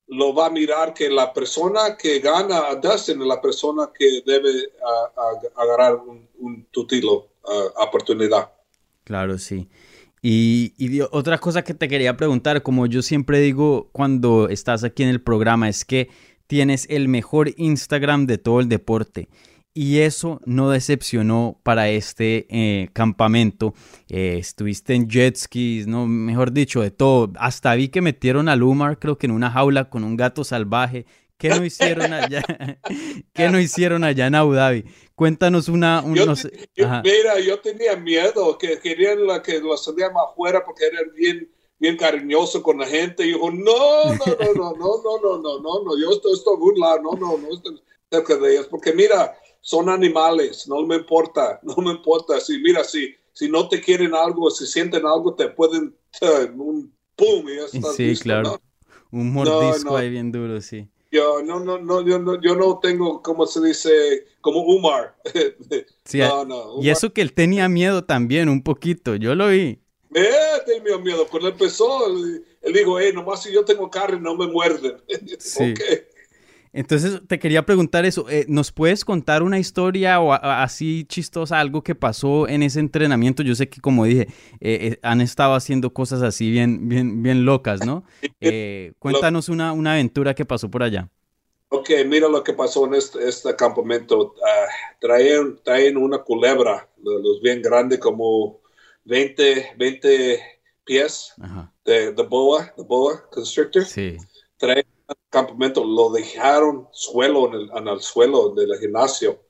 lo va a mirar que la persona que gana a Dustin es la persona que debe a, a, agarrar un, un título, uh, oportunidad. Claro, sí. Y, y otra cosa que te quería preguntar, como yo siempre digo cuando estás aquí en el programa, es que tienes el mejor Instagram de todo el deporte. Y eso no decepcionó para este eh, campamento. Eh, estuviste en jet skis, ¿no? Mejor dicho, de todo. Hasta vi que metieron a Lumar, creo que en una jaula con un gato salvaje. ¿Qué no hicieron allá? ¿Qué no hicieron allá en Abu Dhabi? Cuéntanos una... Un, yo, no sé, yo, mira, yo tenía miedo, que querían la, que lo salían afuera porque eran bien, bien cariñosos con la gente. Y yo, no, no, no, no, no, no, no, no, no, no, yo estoy, estoy a un lado, no, no, no estoy cerca de ellos. Porque mira... son animales, no me importa, no me importa. Si, mira, si, si no te quieren algo, si sienten algo, te pueden, uh, un pum, y ya estás sí, listo, claro. ¿no? Un mordisco no, no. ahí bien duro, sí. Yo no, no, no, yo no, yo no tengo, como se dice, como Umar. Sí, no, no, Umar. Y eso que él tenía miedo también, un poquito, yo lo vi. Eh, tenía miedo. Cuando empezó, él, él dijo, hey, nomás si yo tengo carne, no me muerden. Sí. Okay. Entonces te quería preguntar eso, eh, ¿nos puedes contar una historia o a, a, así chistosa, algo que pasó en ese entrenamiento? Yo sé que, como dije, eh, eh, han estado haciendo cosas así bien, bien, bien locas, ¿no? Eh, cuéntanos una, una aventura que pasó por allá. Ok, mira lo que pasó en este, este campamento. Uh, traen, traen una culebra, los bien grande, como veinte, veinte pies. Ajá. de, de boa, de boa constrictor. Sí. Traen campamento, lo dejaron suelo en el, en el suelo del gimnasio.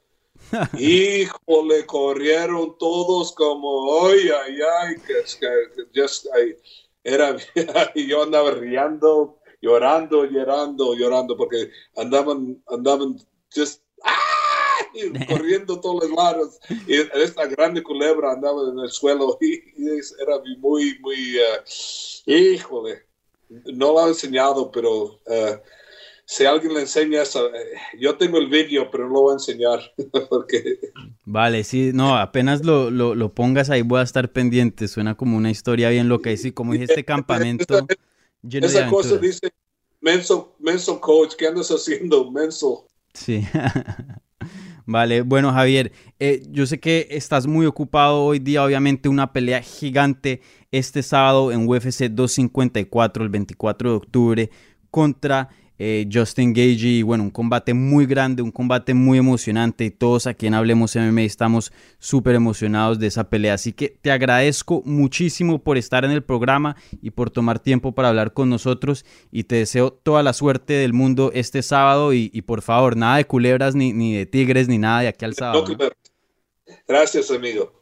Híjole, corrieron todos como, ay, ay, ay, que, que just, ay, era, y yo andaba riendo, llorando, llorando, llorando, porque andaban, andaban, just, ¡ah! corriendo todos los lados. Y esta grande culebra andaba en el suelo y, y era muy, muy, uh, híjole. No lo he enseñado, pero uh, si alguien le enseña eso, uh, yo tengo el vídeo, pero no lo voy a enseñar. Porque... Vale, sí, no, apenas lo, lo, lo pongas ahí voy a estar pendiente. Suena como una historia bien loca. Y sí, como dije, este campamento esa, lleno esa de aventuras. cosa dice, menso, menso coach, ¿qué andas haciendo, menso? Sí. Vale, bueno, Javier, eh, yo sé que estás muy ocupado hoy día, obviamente una pelea gigante este sábado en U F C doscientos cincuenta y cuatro, el veinticuatro de octubre, contra eh, Justin Gaethje, y bueno, un combate muy grande, un combate muy emocionante, y todos aquí en Hablemos M M A estamos súper emocionados de esa pelea, así que te agradezco muchísimo por estar en el programa y por tomar tiempo para hablar con nosotros, y te deseo toda la suerte del mundo este sábado, y, y por favor, nada de culebras, ni, ni de tigres, ni nada de aquí al sábado, ¿no? Gracias, amigo.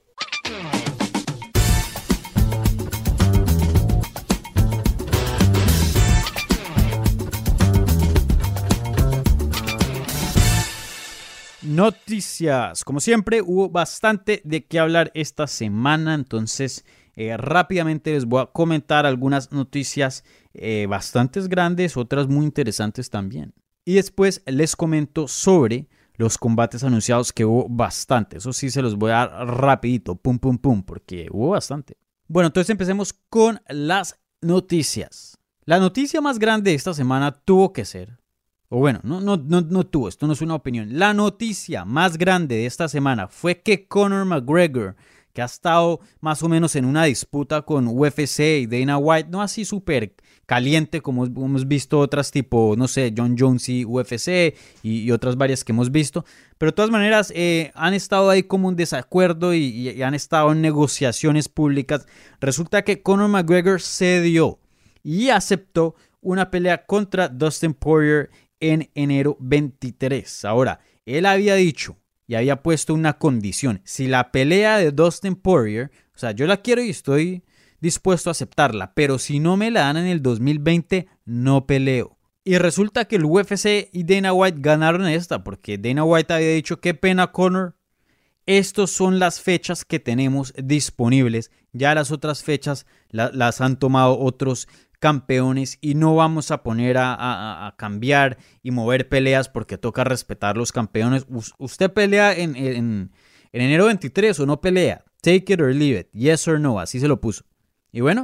Noticias. Como siempre, hubo bastante de qué hablar esta semana, entonces eh, rápidamente les voy a comentar algunas noticias eh, bastante grandes, otras muy interesantes también. Y después les comento sobre los combates anunciados, que hubo bastante. Eso sí se los voy a dar rapidito, pum pum pum, porque hubo bastante. Bueno, entonces empecemos con las noticias. La noticia más grande de esta semana tuvo que ser... O bueno, no, no, no, no tuvo, esto no es una opinión. La noticia más grande de esta semana fue que Conor McGregor, que ha estado más o menos en una disputa con U F C y Dana White, no así súper caliente como hemos visto otras tipo, no sé, Jon Jones y U F C y, y otras varias que hemos visto, pero de todas maneras eh, han estado ahí como un desacuerdo y, y, y han estado en negociaciones públicas. Resulta que Conor McGregor cedió y aceptó una pelea contra Dustin Poirier en enero veintitrés. Ahora, él había dicho y había puesto una condición: si la pelea de Dustin Poirier, o sea, yo la quiero y estoy dispuesto a aceptarla, pero si no me la dan en el dos mil veinte, no peleo. Y resulta que el U F C y Dana White ganaron esta, porque Dana White había dicho: qué pena, Conor, estas son las fechas que tenemos disponibles, ya las otras fechas la, las han tomado otros campeones y no vamos a poner a, a, a cambiar y mover peleas porque toca respetar los campeones. U- usted pelea en, en, en enero veintitrés o no pelea, take it or leave it, yes or no, así se lo puso. Y bueno,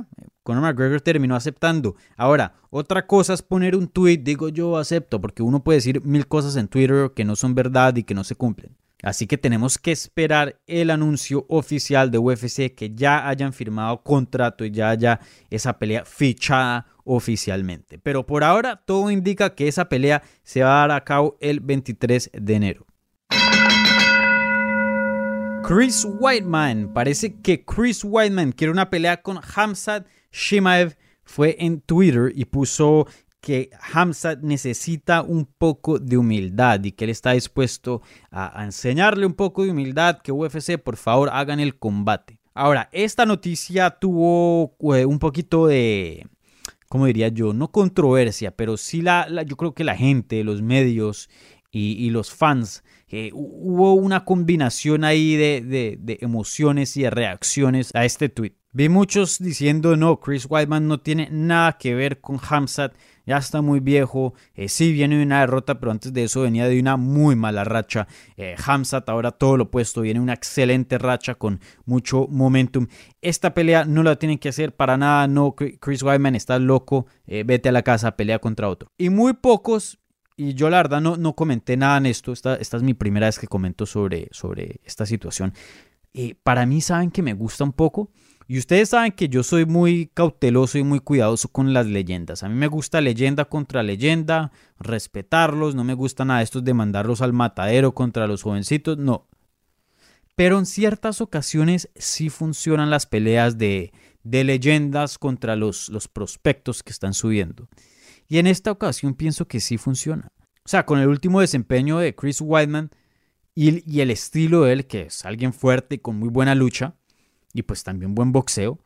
Conor McGregor terminó aceptando. Ahora, otra cosa es poner un tweet, digo yo acepto, porque uno puede decir mil cosas en Twitter que no son verdad y que no se cumplen. Así que tenemos que esperar el anuncio oficial de U F C, que ya hayan firmado contrato y ya haya esa pelea fichada oficialmente. Pero por ahora todo indica que esa pelea se va a dar a cabo el veintitrés de enero. Chris Weidman, parece que Chris Weidman quiere una pelea con Khamzat Chimaev. Fue en Twitter y puso que Khamzat necesita un poco de humildad y que él está dispuesto a, a enseñarle un poco de humildad, que U F C por favor hagan el combate. Ahora, esta noticia tuvo eh, un poquito de, ¿cómo diría yo? No controversia, pero sí la, la yo creo que la gente, los medios y, y los fans, eh, hubo una combinación ahí de, de, de emociones y de reacciones a este tweet. Vi muchos diciendo, no, Chris Weidman no tiene nada que ver con Khamzat, ya está muy viejo, eh, sí viene de una derrota, pero antes de eso venía de una muy mala racha. Eh, Khamzat ahora todo lo opuesto, viene una excelente racha con mucho momentum. Esta pelea no la tienen que hacer para nada, no, Chris Weidman está loco, eh, vete a la casa, pelea contra otro. Y muy pocos, y yo la verdad no, no comenté nada en esto, esta, esta es mi primera vez que comento sobre, sobre esta situación. Eh, para mí, ¿saben que me gusta un poco? Y ustedes saben que yo soy muy cauteloso y muy cuidadoso con las leyendas. A mí me gusta leyenda contra leyenda, respetarlos, no me gusta nada de estos de mandarlos al matadero contra los jovencitos, no. Pero en ciertas ocasiones sí funcionan las peleas de, de leyendas contra los, los prospectos que están subiendo. Y en esta ocasión pienso que sí funciona. O sea, con el último desempeño de Chris Weidman y, y el estilo de él, que es alguien fuerte y con muy buena lucha, y pues también buen boxeo,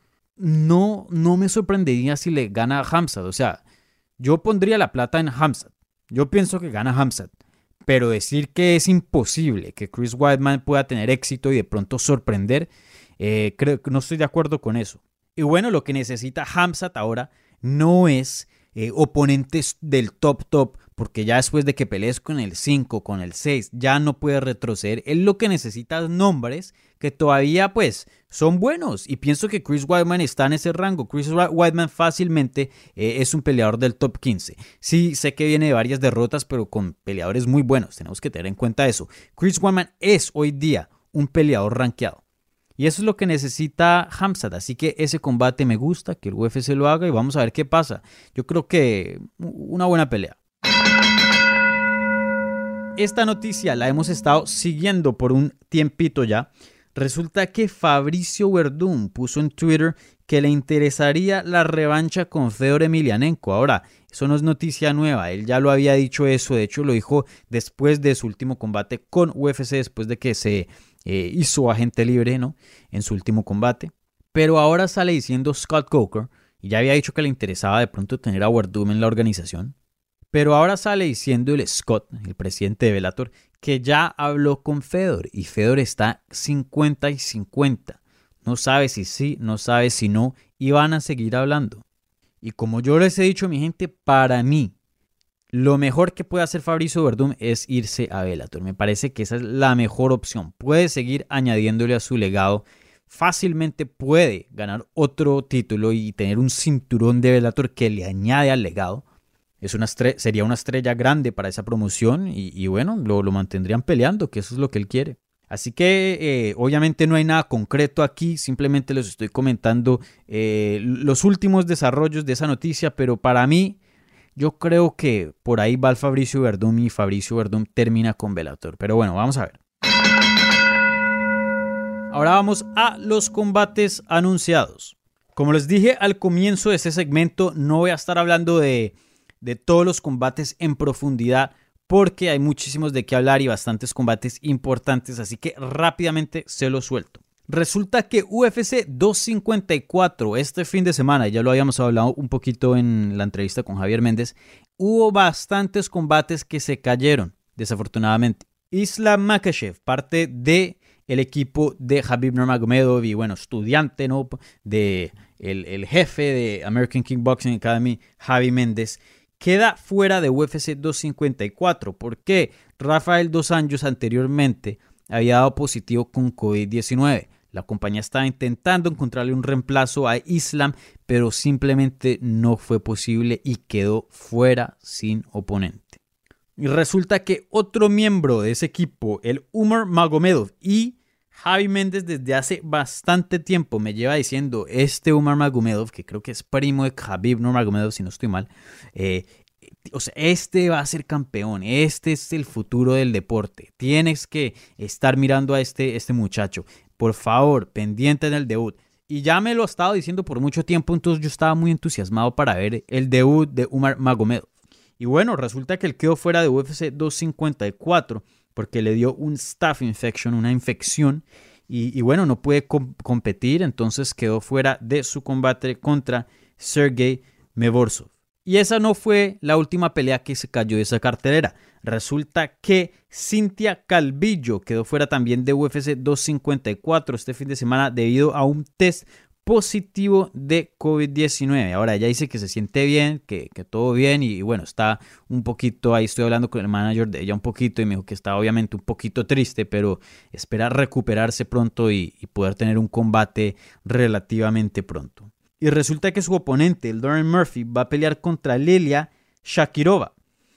no, no me sorprendería si le gana a Khamzat. O sea, yo pondría la plata en Khamzat. Yo pienso que gana Khamzat. Pero decir que es imposible que Chris Weidman pueda tener éxito y de pronto sorprender, eh, creo que no estoy de acuerdo con eso. Y bueno, lo que necesita Khamzat ahora no es eh, oponentes del top top, porque ya después de que pelees con el cinco, con el seis, ya no puede retroceder. Él lo que necesita es nombres que todavía pues son buenos, y pienso que Chris Weidman está en ese rango. Chris Weidman fácilmente eh, es un peleador del top quince. Sí, sé que viene de varias derrotas, pero con peleadores muy buenos, tenemos que tener en cuenta eso. Chris Weidman es hoy día un peleador rankeado, y eso es lo que necesita Khamzat, así que ese combate me gusta, que el U F C lo haga y vamos a ver qué pasa. Yo creo que una buena pelea. Esta noticia la hemos estado siguiendo por un tiempito ya. Resulta que Fabricio Werdum puso en Twitter que le interesaría la revancha con Fedor Emelianenko. Ahora, eso no es noticia nueva, él ya lo había dicho eso, de hecho lo dijo después de su último combate con U F C, después de que se eh, hizo agente libre, ¿no?, en su último combate. Pero ahora sale diciendo Scott Coker, y ya había dicho que le interesaba de pronto tener a Werdum en la organización, pero ahora sale diciendo el Scott, el presidente de Bellator, que ya habló con Fedor y Fedor está cincuenta y cincuenta. No sabe si sí, no sabe si no, y van a seguir hablando. Y como yo les he dicho, mi gente, para mí, lo mejor que puede hacer Fabricio Werdum es irse a Bellator. Me parece que esa es la mejor opción. Puede seguir añadiéndole a su legado. Fácilmente puede ganar otro título y tener un cinturón de Bellator que le añade al legado. Es una estre- sería una estrella grande para esa promoción y, y bueno, lo, lo mantendrían peleando, que eso es lo que él quiere. Así que eh, obviamente no hay nada concreto aquí, simplemente les estoy comentando eh, los últimos desarrollos de esa noticia, pero para mí yo creo que por ahí va el Fabricio Werdum y Fabricio Werdum termina con Bellator. Pero bueno, vamos a ver. Ahora vamos a los combates anunciados. Como les dije al comienzo de este segmento, no voy a estar hablando de... de todos los combates en profundidad, porque hay muchísimos de qué hablar y bastantes combates importantes, así que rápidamente se los suelto. Resulta que U F C doscientos cincuenta y cuatro este fin de semana, ya lo habíamos hablado un poquito en la entrevista con Javier Méndez, hubo bastantes combates que se cayeron, desafortunadamente. Islam Makhachev, parte de el equipo de Khabib Nurmagomedov y bueno, estudiante, ¿no?, de el, el jefe de American Kickboxing Academy, Javi Méndez, queda fuera de U F C doscientos cincuenta y cuatro porque Rafael dos Anjos anteriormente había dado positivo con COVID diecinueve. La compañía estaba intentando encontrarle un reemplazo a Islam, pero simplemente no fue posible y quedó fuera sin oponente. Y resulta que otro miembro de ese equipo, el Umar Magomedov, y Javi Méndez desde hace bastante tiempo me lleva diciendo, este Umar Magomedov, que creo que es primo de Khabib Nurmagomedov, si no estoy mal, eh, o sea, este va a ser campeón, este es el futuro del deporte, tienes que estar mirando a este, este muchacho, por favor, pendiente en el debut. Y ya me lo he estado diciendo por mucho tiempo, entonces yo estaba muy entusiasmado para ver el debut de Umar Magomedov. Y bueno, resulta que él quedó fuera de U F C doscientos cincuenta y cuatro porque le dio un staph infection, una infección, y, y bueno, no puede com- competir, entonces quedó fuera de su combate contra Sergey Mevorsov. Y esa no fue la última pelea que se cayó de esa cartelera. Resulta que Cynthia Calvillo quedó fuera también de U F C doscientos cincuenta y cuatro este fin de semana debido a un test positivo de COVID diecinueve. Ahora ella dice que se siente bien, que, que todo bien y, y bueno, está un poquito, ahí estoy hablando con el manager de ella un poquito y me dijo que está obviamente un poquito triste, pero espera recuperarse pronto y, y poder tener un combate relativamente pronto. Y resulta que su oponente, el Lauren Murphy, va a pelear contra Lilia Shakirova.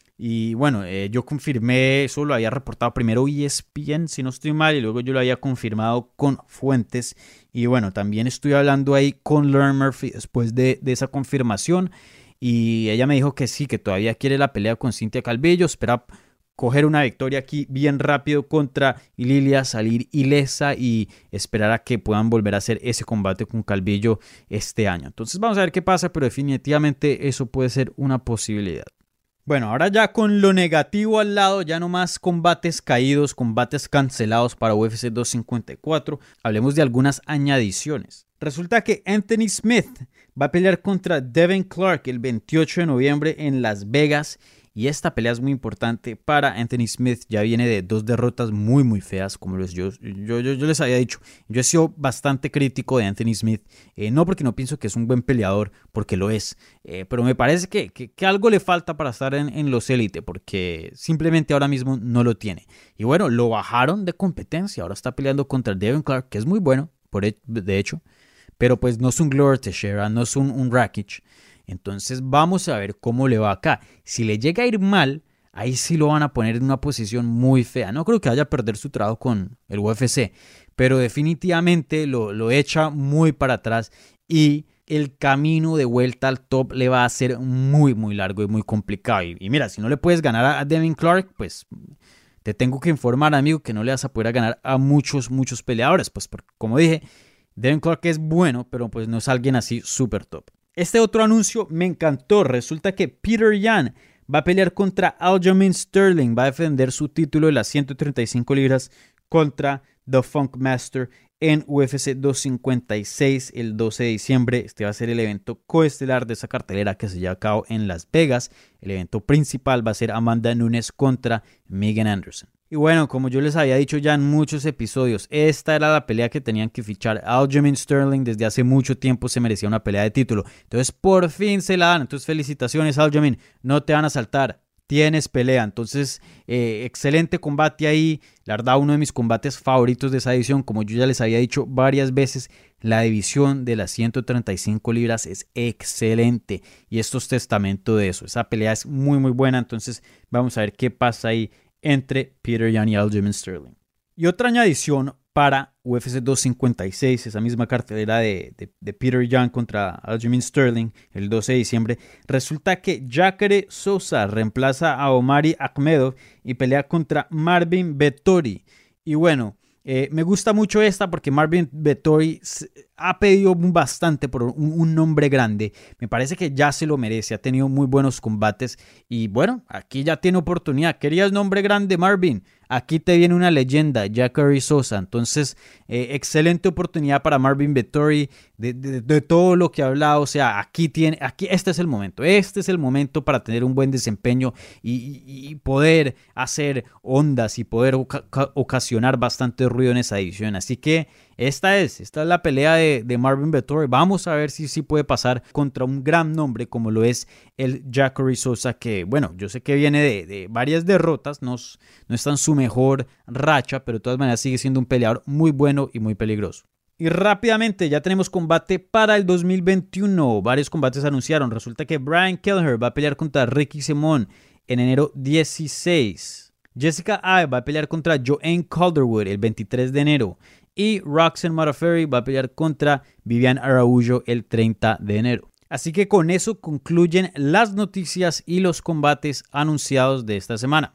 Y bueno, eh, yo confirmé, eso lo había reportado primero E S P N, si no estoy mal, y luego yo lo había confirmado con fuentes. Y bueno, también estoy hablando ahí con Lauren Murphy después de, de esa confirmación. Y ella me dijo que sí, que todavía quiere la pelea con Cynthia Calvillo, espera coger una victoria aquí bien rápido contra Lilia, salir ilesa y esperar a que puedan volver a hacer ese combate con Calvillo este año. Entonces vamos a ver qué pasa, pero definitivamente eso puede ser una posibilidad. Bueno, ahora ya con lo negativo al lado, ya no más combates caídos, combates cancelados para U F C doscientos cincuenta y cuatro, hablemos de algunas añadiciones. Resulta que Anthony Smith va a pelear contra Devin Clark el veintiocho de noviembre en Las Vegas. Y esta pelea es muy importante para Anthony Smith. Ya viene de dos derrotas muy muy feas, como les, yo, yo, yo, yo les había dicho. Yo he sido bastante crítico de Anthony Smith. Eh, no porque no pienso que es un buen peleador, porque lo es. Eh, pero me parece que, que, que algo le falta para estar en, en los élite, porque simplemente ahora mismo no lo tiene. Y bueno, lo bajaron de competencia. Ahora está peleando contra Devin Clark, que es muy bueno, por de hecho. Pero pues no es un Glover Teixeira, no es un, un Rakic. Entonces vamos a ver cómo le va acá. Si le llega a ir mal, ahí sí lo van a poner en una posición muy fea. No creo que vaya a perder su trabajo con el U F C, pero definitivamente lo, lo echa muy para atrás y el camino de vuelta al top le va a ser muy muy largo y muy complicado. Y, y mira, si no le puedes ganar a Devin Clark, pues te tengo que informar, amigo, que no le vas a poder ganar a muchos muchos peleadores. Pues como dije, Devin Clark es bueno, pero pues no es alguien así súper top. Este otro anuncio me encantó. Resulta que Peter Yan va a pelear contra Aljamain Sterling. Va a defender su título de las ciento treinta y cinco libras contra The Funk Master en U F C doscientos cincuenta y seis el doce de diciembre. Este va a ser el evento coestelar de esa cartelera que se lleva a cabo en Las Vegas. El evento principal va a ser Amanda Nunes contra Megan Anderson. Y bueno, como yo les había dicho ya en muchos episodios, esta era la pelea que tenían que fichar. Aljamain Sterling desde hace mucho tiempo se merecía una pelea de título. Entonces por fin se la dan. Entonces felicitaciones, Aljamain. No te van a saltar. Tienes pelea. Entonces eh, excelente combate ahí. La verdad, uno de mis combates favoritos de esa división. Como yo ya les había dicho varias veces, la división de las ciento treinta y cinco libras es excelente. Y esto es testamento de eso. Esa pelea es muy muy buena. Entonces vamos a ver qué pasa ahí entre Peter Yan y Aljamain Sterling. Y otra añadición para U F C doscientos cincuenta y seis, esa misma cartelera de, de, de Peter Yan contra Aljamain Sterling el doce de diciembre, resulta que Jacare Souza reemplaza a Omari Akhmedov y pelea contra Marvin Vettori. Y bueno, eh, me gusta mucho esta porque Marvin Vettori ha pedido bastante por un, un nombre grande. Me parece que ya se lo merece, ha tenido muy buenos combates y bueno, aquí ya tiene oportunidad. ¿Querías nombre grande, Marvin? Aquí te viene una leyenda, Jacare Souza. Entonces, eh, excelente oportunidad para Marvin Vettori de, de, de todo lo que ha hablado. O sea, aquí tiene, aquí este es el momento. Este es el momento para tener un buen desempeño y, y, y poder hacer ondas y poder oca- ocasionar bastante ruido en esa división. Así que esta es, esta es la pelea de, de Marvin Vettori. Vamos a ver si sí si puede pasar contra un gran nombre como lo es el Jacare Souza, que bueno, yo sé que viene de, de varias derrotas, no, no está en su mejor racha, pero de todas maneras sigue siendo un peleador muy bueno y muy peligroso. Y rápidamente ya tenemos combate para el dos mil veintiuno. Varios combates anunciaron. Resulta que Brian Kelleher va a pelear contra Ricky Simón en enero dieciséis. Jessica Eye va a pelear contra Joanne Calderwood el veintitrés de enero. Y Roxanne Modafferi va a pelear contra Viviane Araújo el treinta de enero. Así que con eso concluyen las noticias y los combates anunciados de esta semana.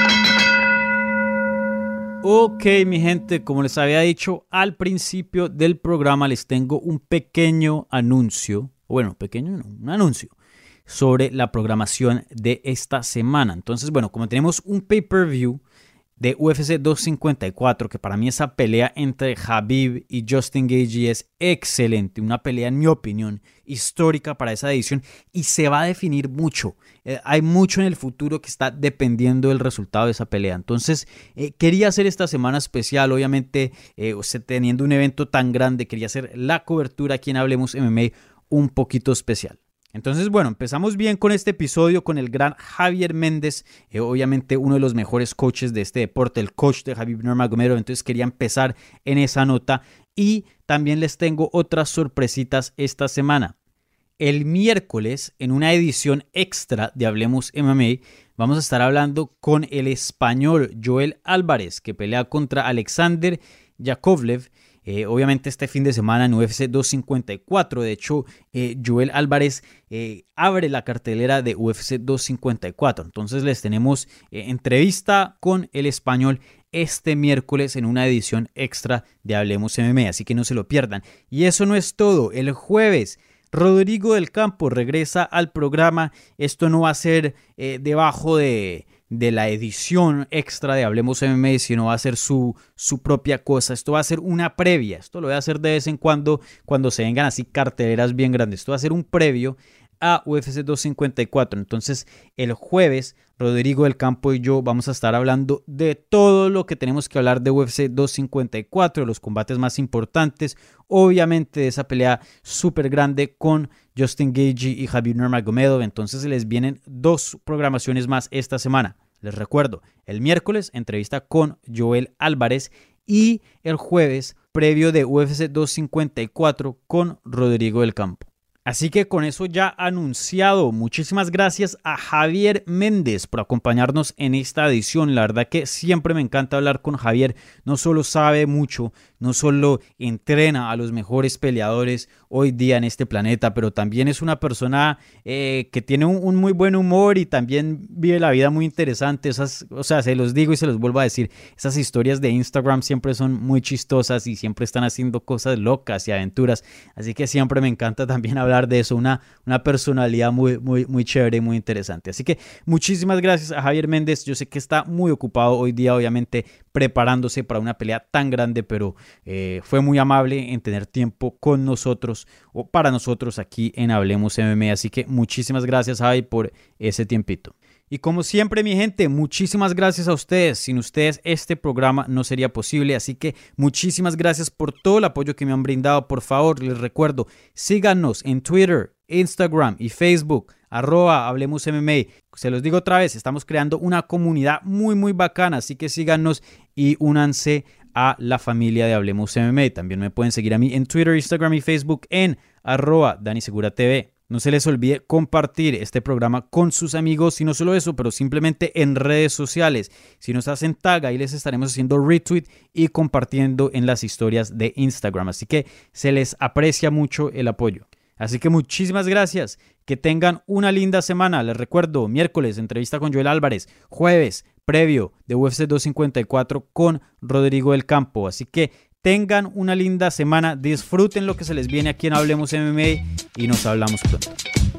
Ok, mi gente, como les había dicho al principio del programa, les tengo un pequeño anuncio, bueno, pequeño no, un anuncio sobre la programación de esta semana. Entonces, bueno, como tenemos un pay-per-view de U F C doscientos cincuenta y cuatro, que para mí esa pelea entre Khabib y Justin Gaethje es excelente, una pelea en mi opinión histórica para esa edición y se va a definir mucho. Eh, hay mucho en el futuro que está dependiendo del resultado de esa pelea. Entonces eh, quería hacer esta semana especial, obviamente eh, o sea, teniendo un evento tan grande, quería hacer la cobertura aquí en Hablemos M M A un poquito especial. Entonces, bueno, empezamos bien con este episodio con el gran Javier Méndez, eh, obviamente uno de los mejores coaches de este deporte, el coach de Khabib Nurmagomedov. Entonces quería empezar en esa nota y también les tengo otras sorpresitas esta semana. El miércoles, en una edición extra de Hablemos M M A, vamos a estar hablando con el español Joel Álvarez, que pelea contra Alexander Yakovlev. Eh, obviamente este fin de semana en U F C doscientos cincuenta y cuatro. De hecho, eh, Joel Álvarez eh, abre la cartelera de U F C doscientos cincuenta y cuatro. Entonces les tenemos eh, entrevista con el español este miércoles en una edición extra de Hablemos M M A. Así que no se lo pierdan. Y eso no es todo. El jueves, Rodrigo del Campo regresa al programa. Esto no va a ser eh, debajo de... de la edición extra de Hablemos M M A, sino va a ser su, su propia cosa. Esto va a ser una previa. Esto lo voy a hacer de vez en cuando cuando se vengan así carteleras bien grandes. Esto va a ser un previo a U F C doscientos cincuenta y cuatro. Entonces el jueves Rodrigo del Campo y yo vamos a estar hablando de todo lo que tenemos que hablar de U F C doscientos cincuenta y cuatro, los combates más importantes, obviamente de esa pelea súper grande con Justin Gaethje y Khabib Nurmagomedov. Entonces les vienen dos programaciones más esta semana. Les recuerdo, el miércoles entrevista con Joel Álvarez y el jueves previo de U F C doscientos cincuenta y cuatro con Rodrigo del Campo. Así que con eso ya anunciado, muchísimas gracias a Javier Méndez por acompañarnos en esta edición. La verdad que siempre me encanta hablar con Javier. No solo sabe mucho, no solo entrena a los mejores peleadores hoy día en este planeta, pero también es una persona eh, que tiene un, un muy buen humor y también vive la vida muy interesante. Esas, o sea, se los digo y se los vuelvo a decir, esas historias de Instagram siempre son muy chistosas y siempre están haciendo cosas locas y aventuras. Así que siempre me encanta también hablar de eso, una, una personalidad muy, muy, muy chévere y muy interesante. Así que muchísimas gracias a Javier Méndez. Yo sé que está muy ocupado hoy día, obviamente preparándose para una pelea tan grande, pero eh, fue muy amable en tener tiempo con nosotros o para nosotros aquí en Hablemos M M A. Así que muchísimas gracias, Javi, por ese tiempito. Y como siempre, mi gente, muchísimas gracias a ustedes. Sin ustedes este programa no sería posible, así que muchísimas gracias por todo el apoyo que me han brindado. Por favor, les recuerdo, síganos en Twitter, Instagram y Facebook, arroba Hablemos M M A. Se los digo otra vez, estamos creando una comunidad muy muy bacana, así que síganos y únanse a la familia de Hablemos M M A. También me pueden seguir a mí en Twitter, Instagram y Facebook en arroba Dani Segura T V. No se les olvide compartir este programa con sus amigos y no solo eso, pero simplemente en redes sociales. Si nos hacen tag, ahí les estaremos haciendo retweet y compartiendo en las historias de Instagram. Así que se les aprecia mucho el apoyo. Así que muchísimas gracias. Que tengan una linda semana. Les recuerdo, miércoles, entrevista con Joel Álvarez. Jueves, previo de U F C doscientos cincuenta y cuatro con Rodrigo del Campo. Así que tengan una linda semana, disfruten lo que se les viene aquí en Hablemos M M A y nos hablamos pronto.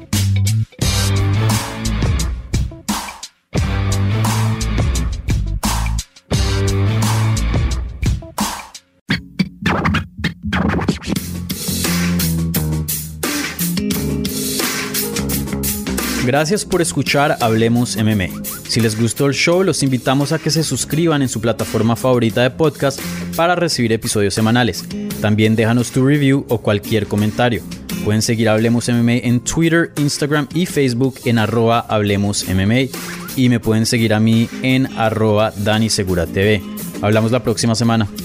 Gracias por escuchar Hablemos M M A. Si les gustó el show, los invitamos a que se suscriban en su plataforma favorita de podcast para recibir episodios semanales. También déjanos tu review o cualquier comentario. Pueden seguir Hablemos M M A en Twitter, Instagram y Facebook en arroba Hablemos M M A y me pueden seguir a mí en arroba Dani Segura T V. Hablamos la próxima semana.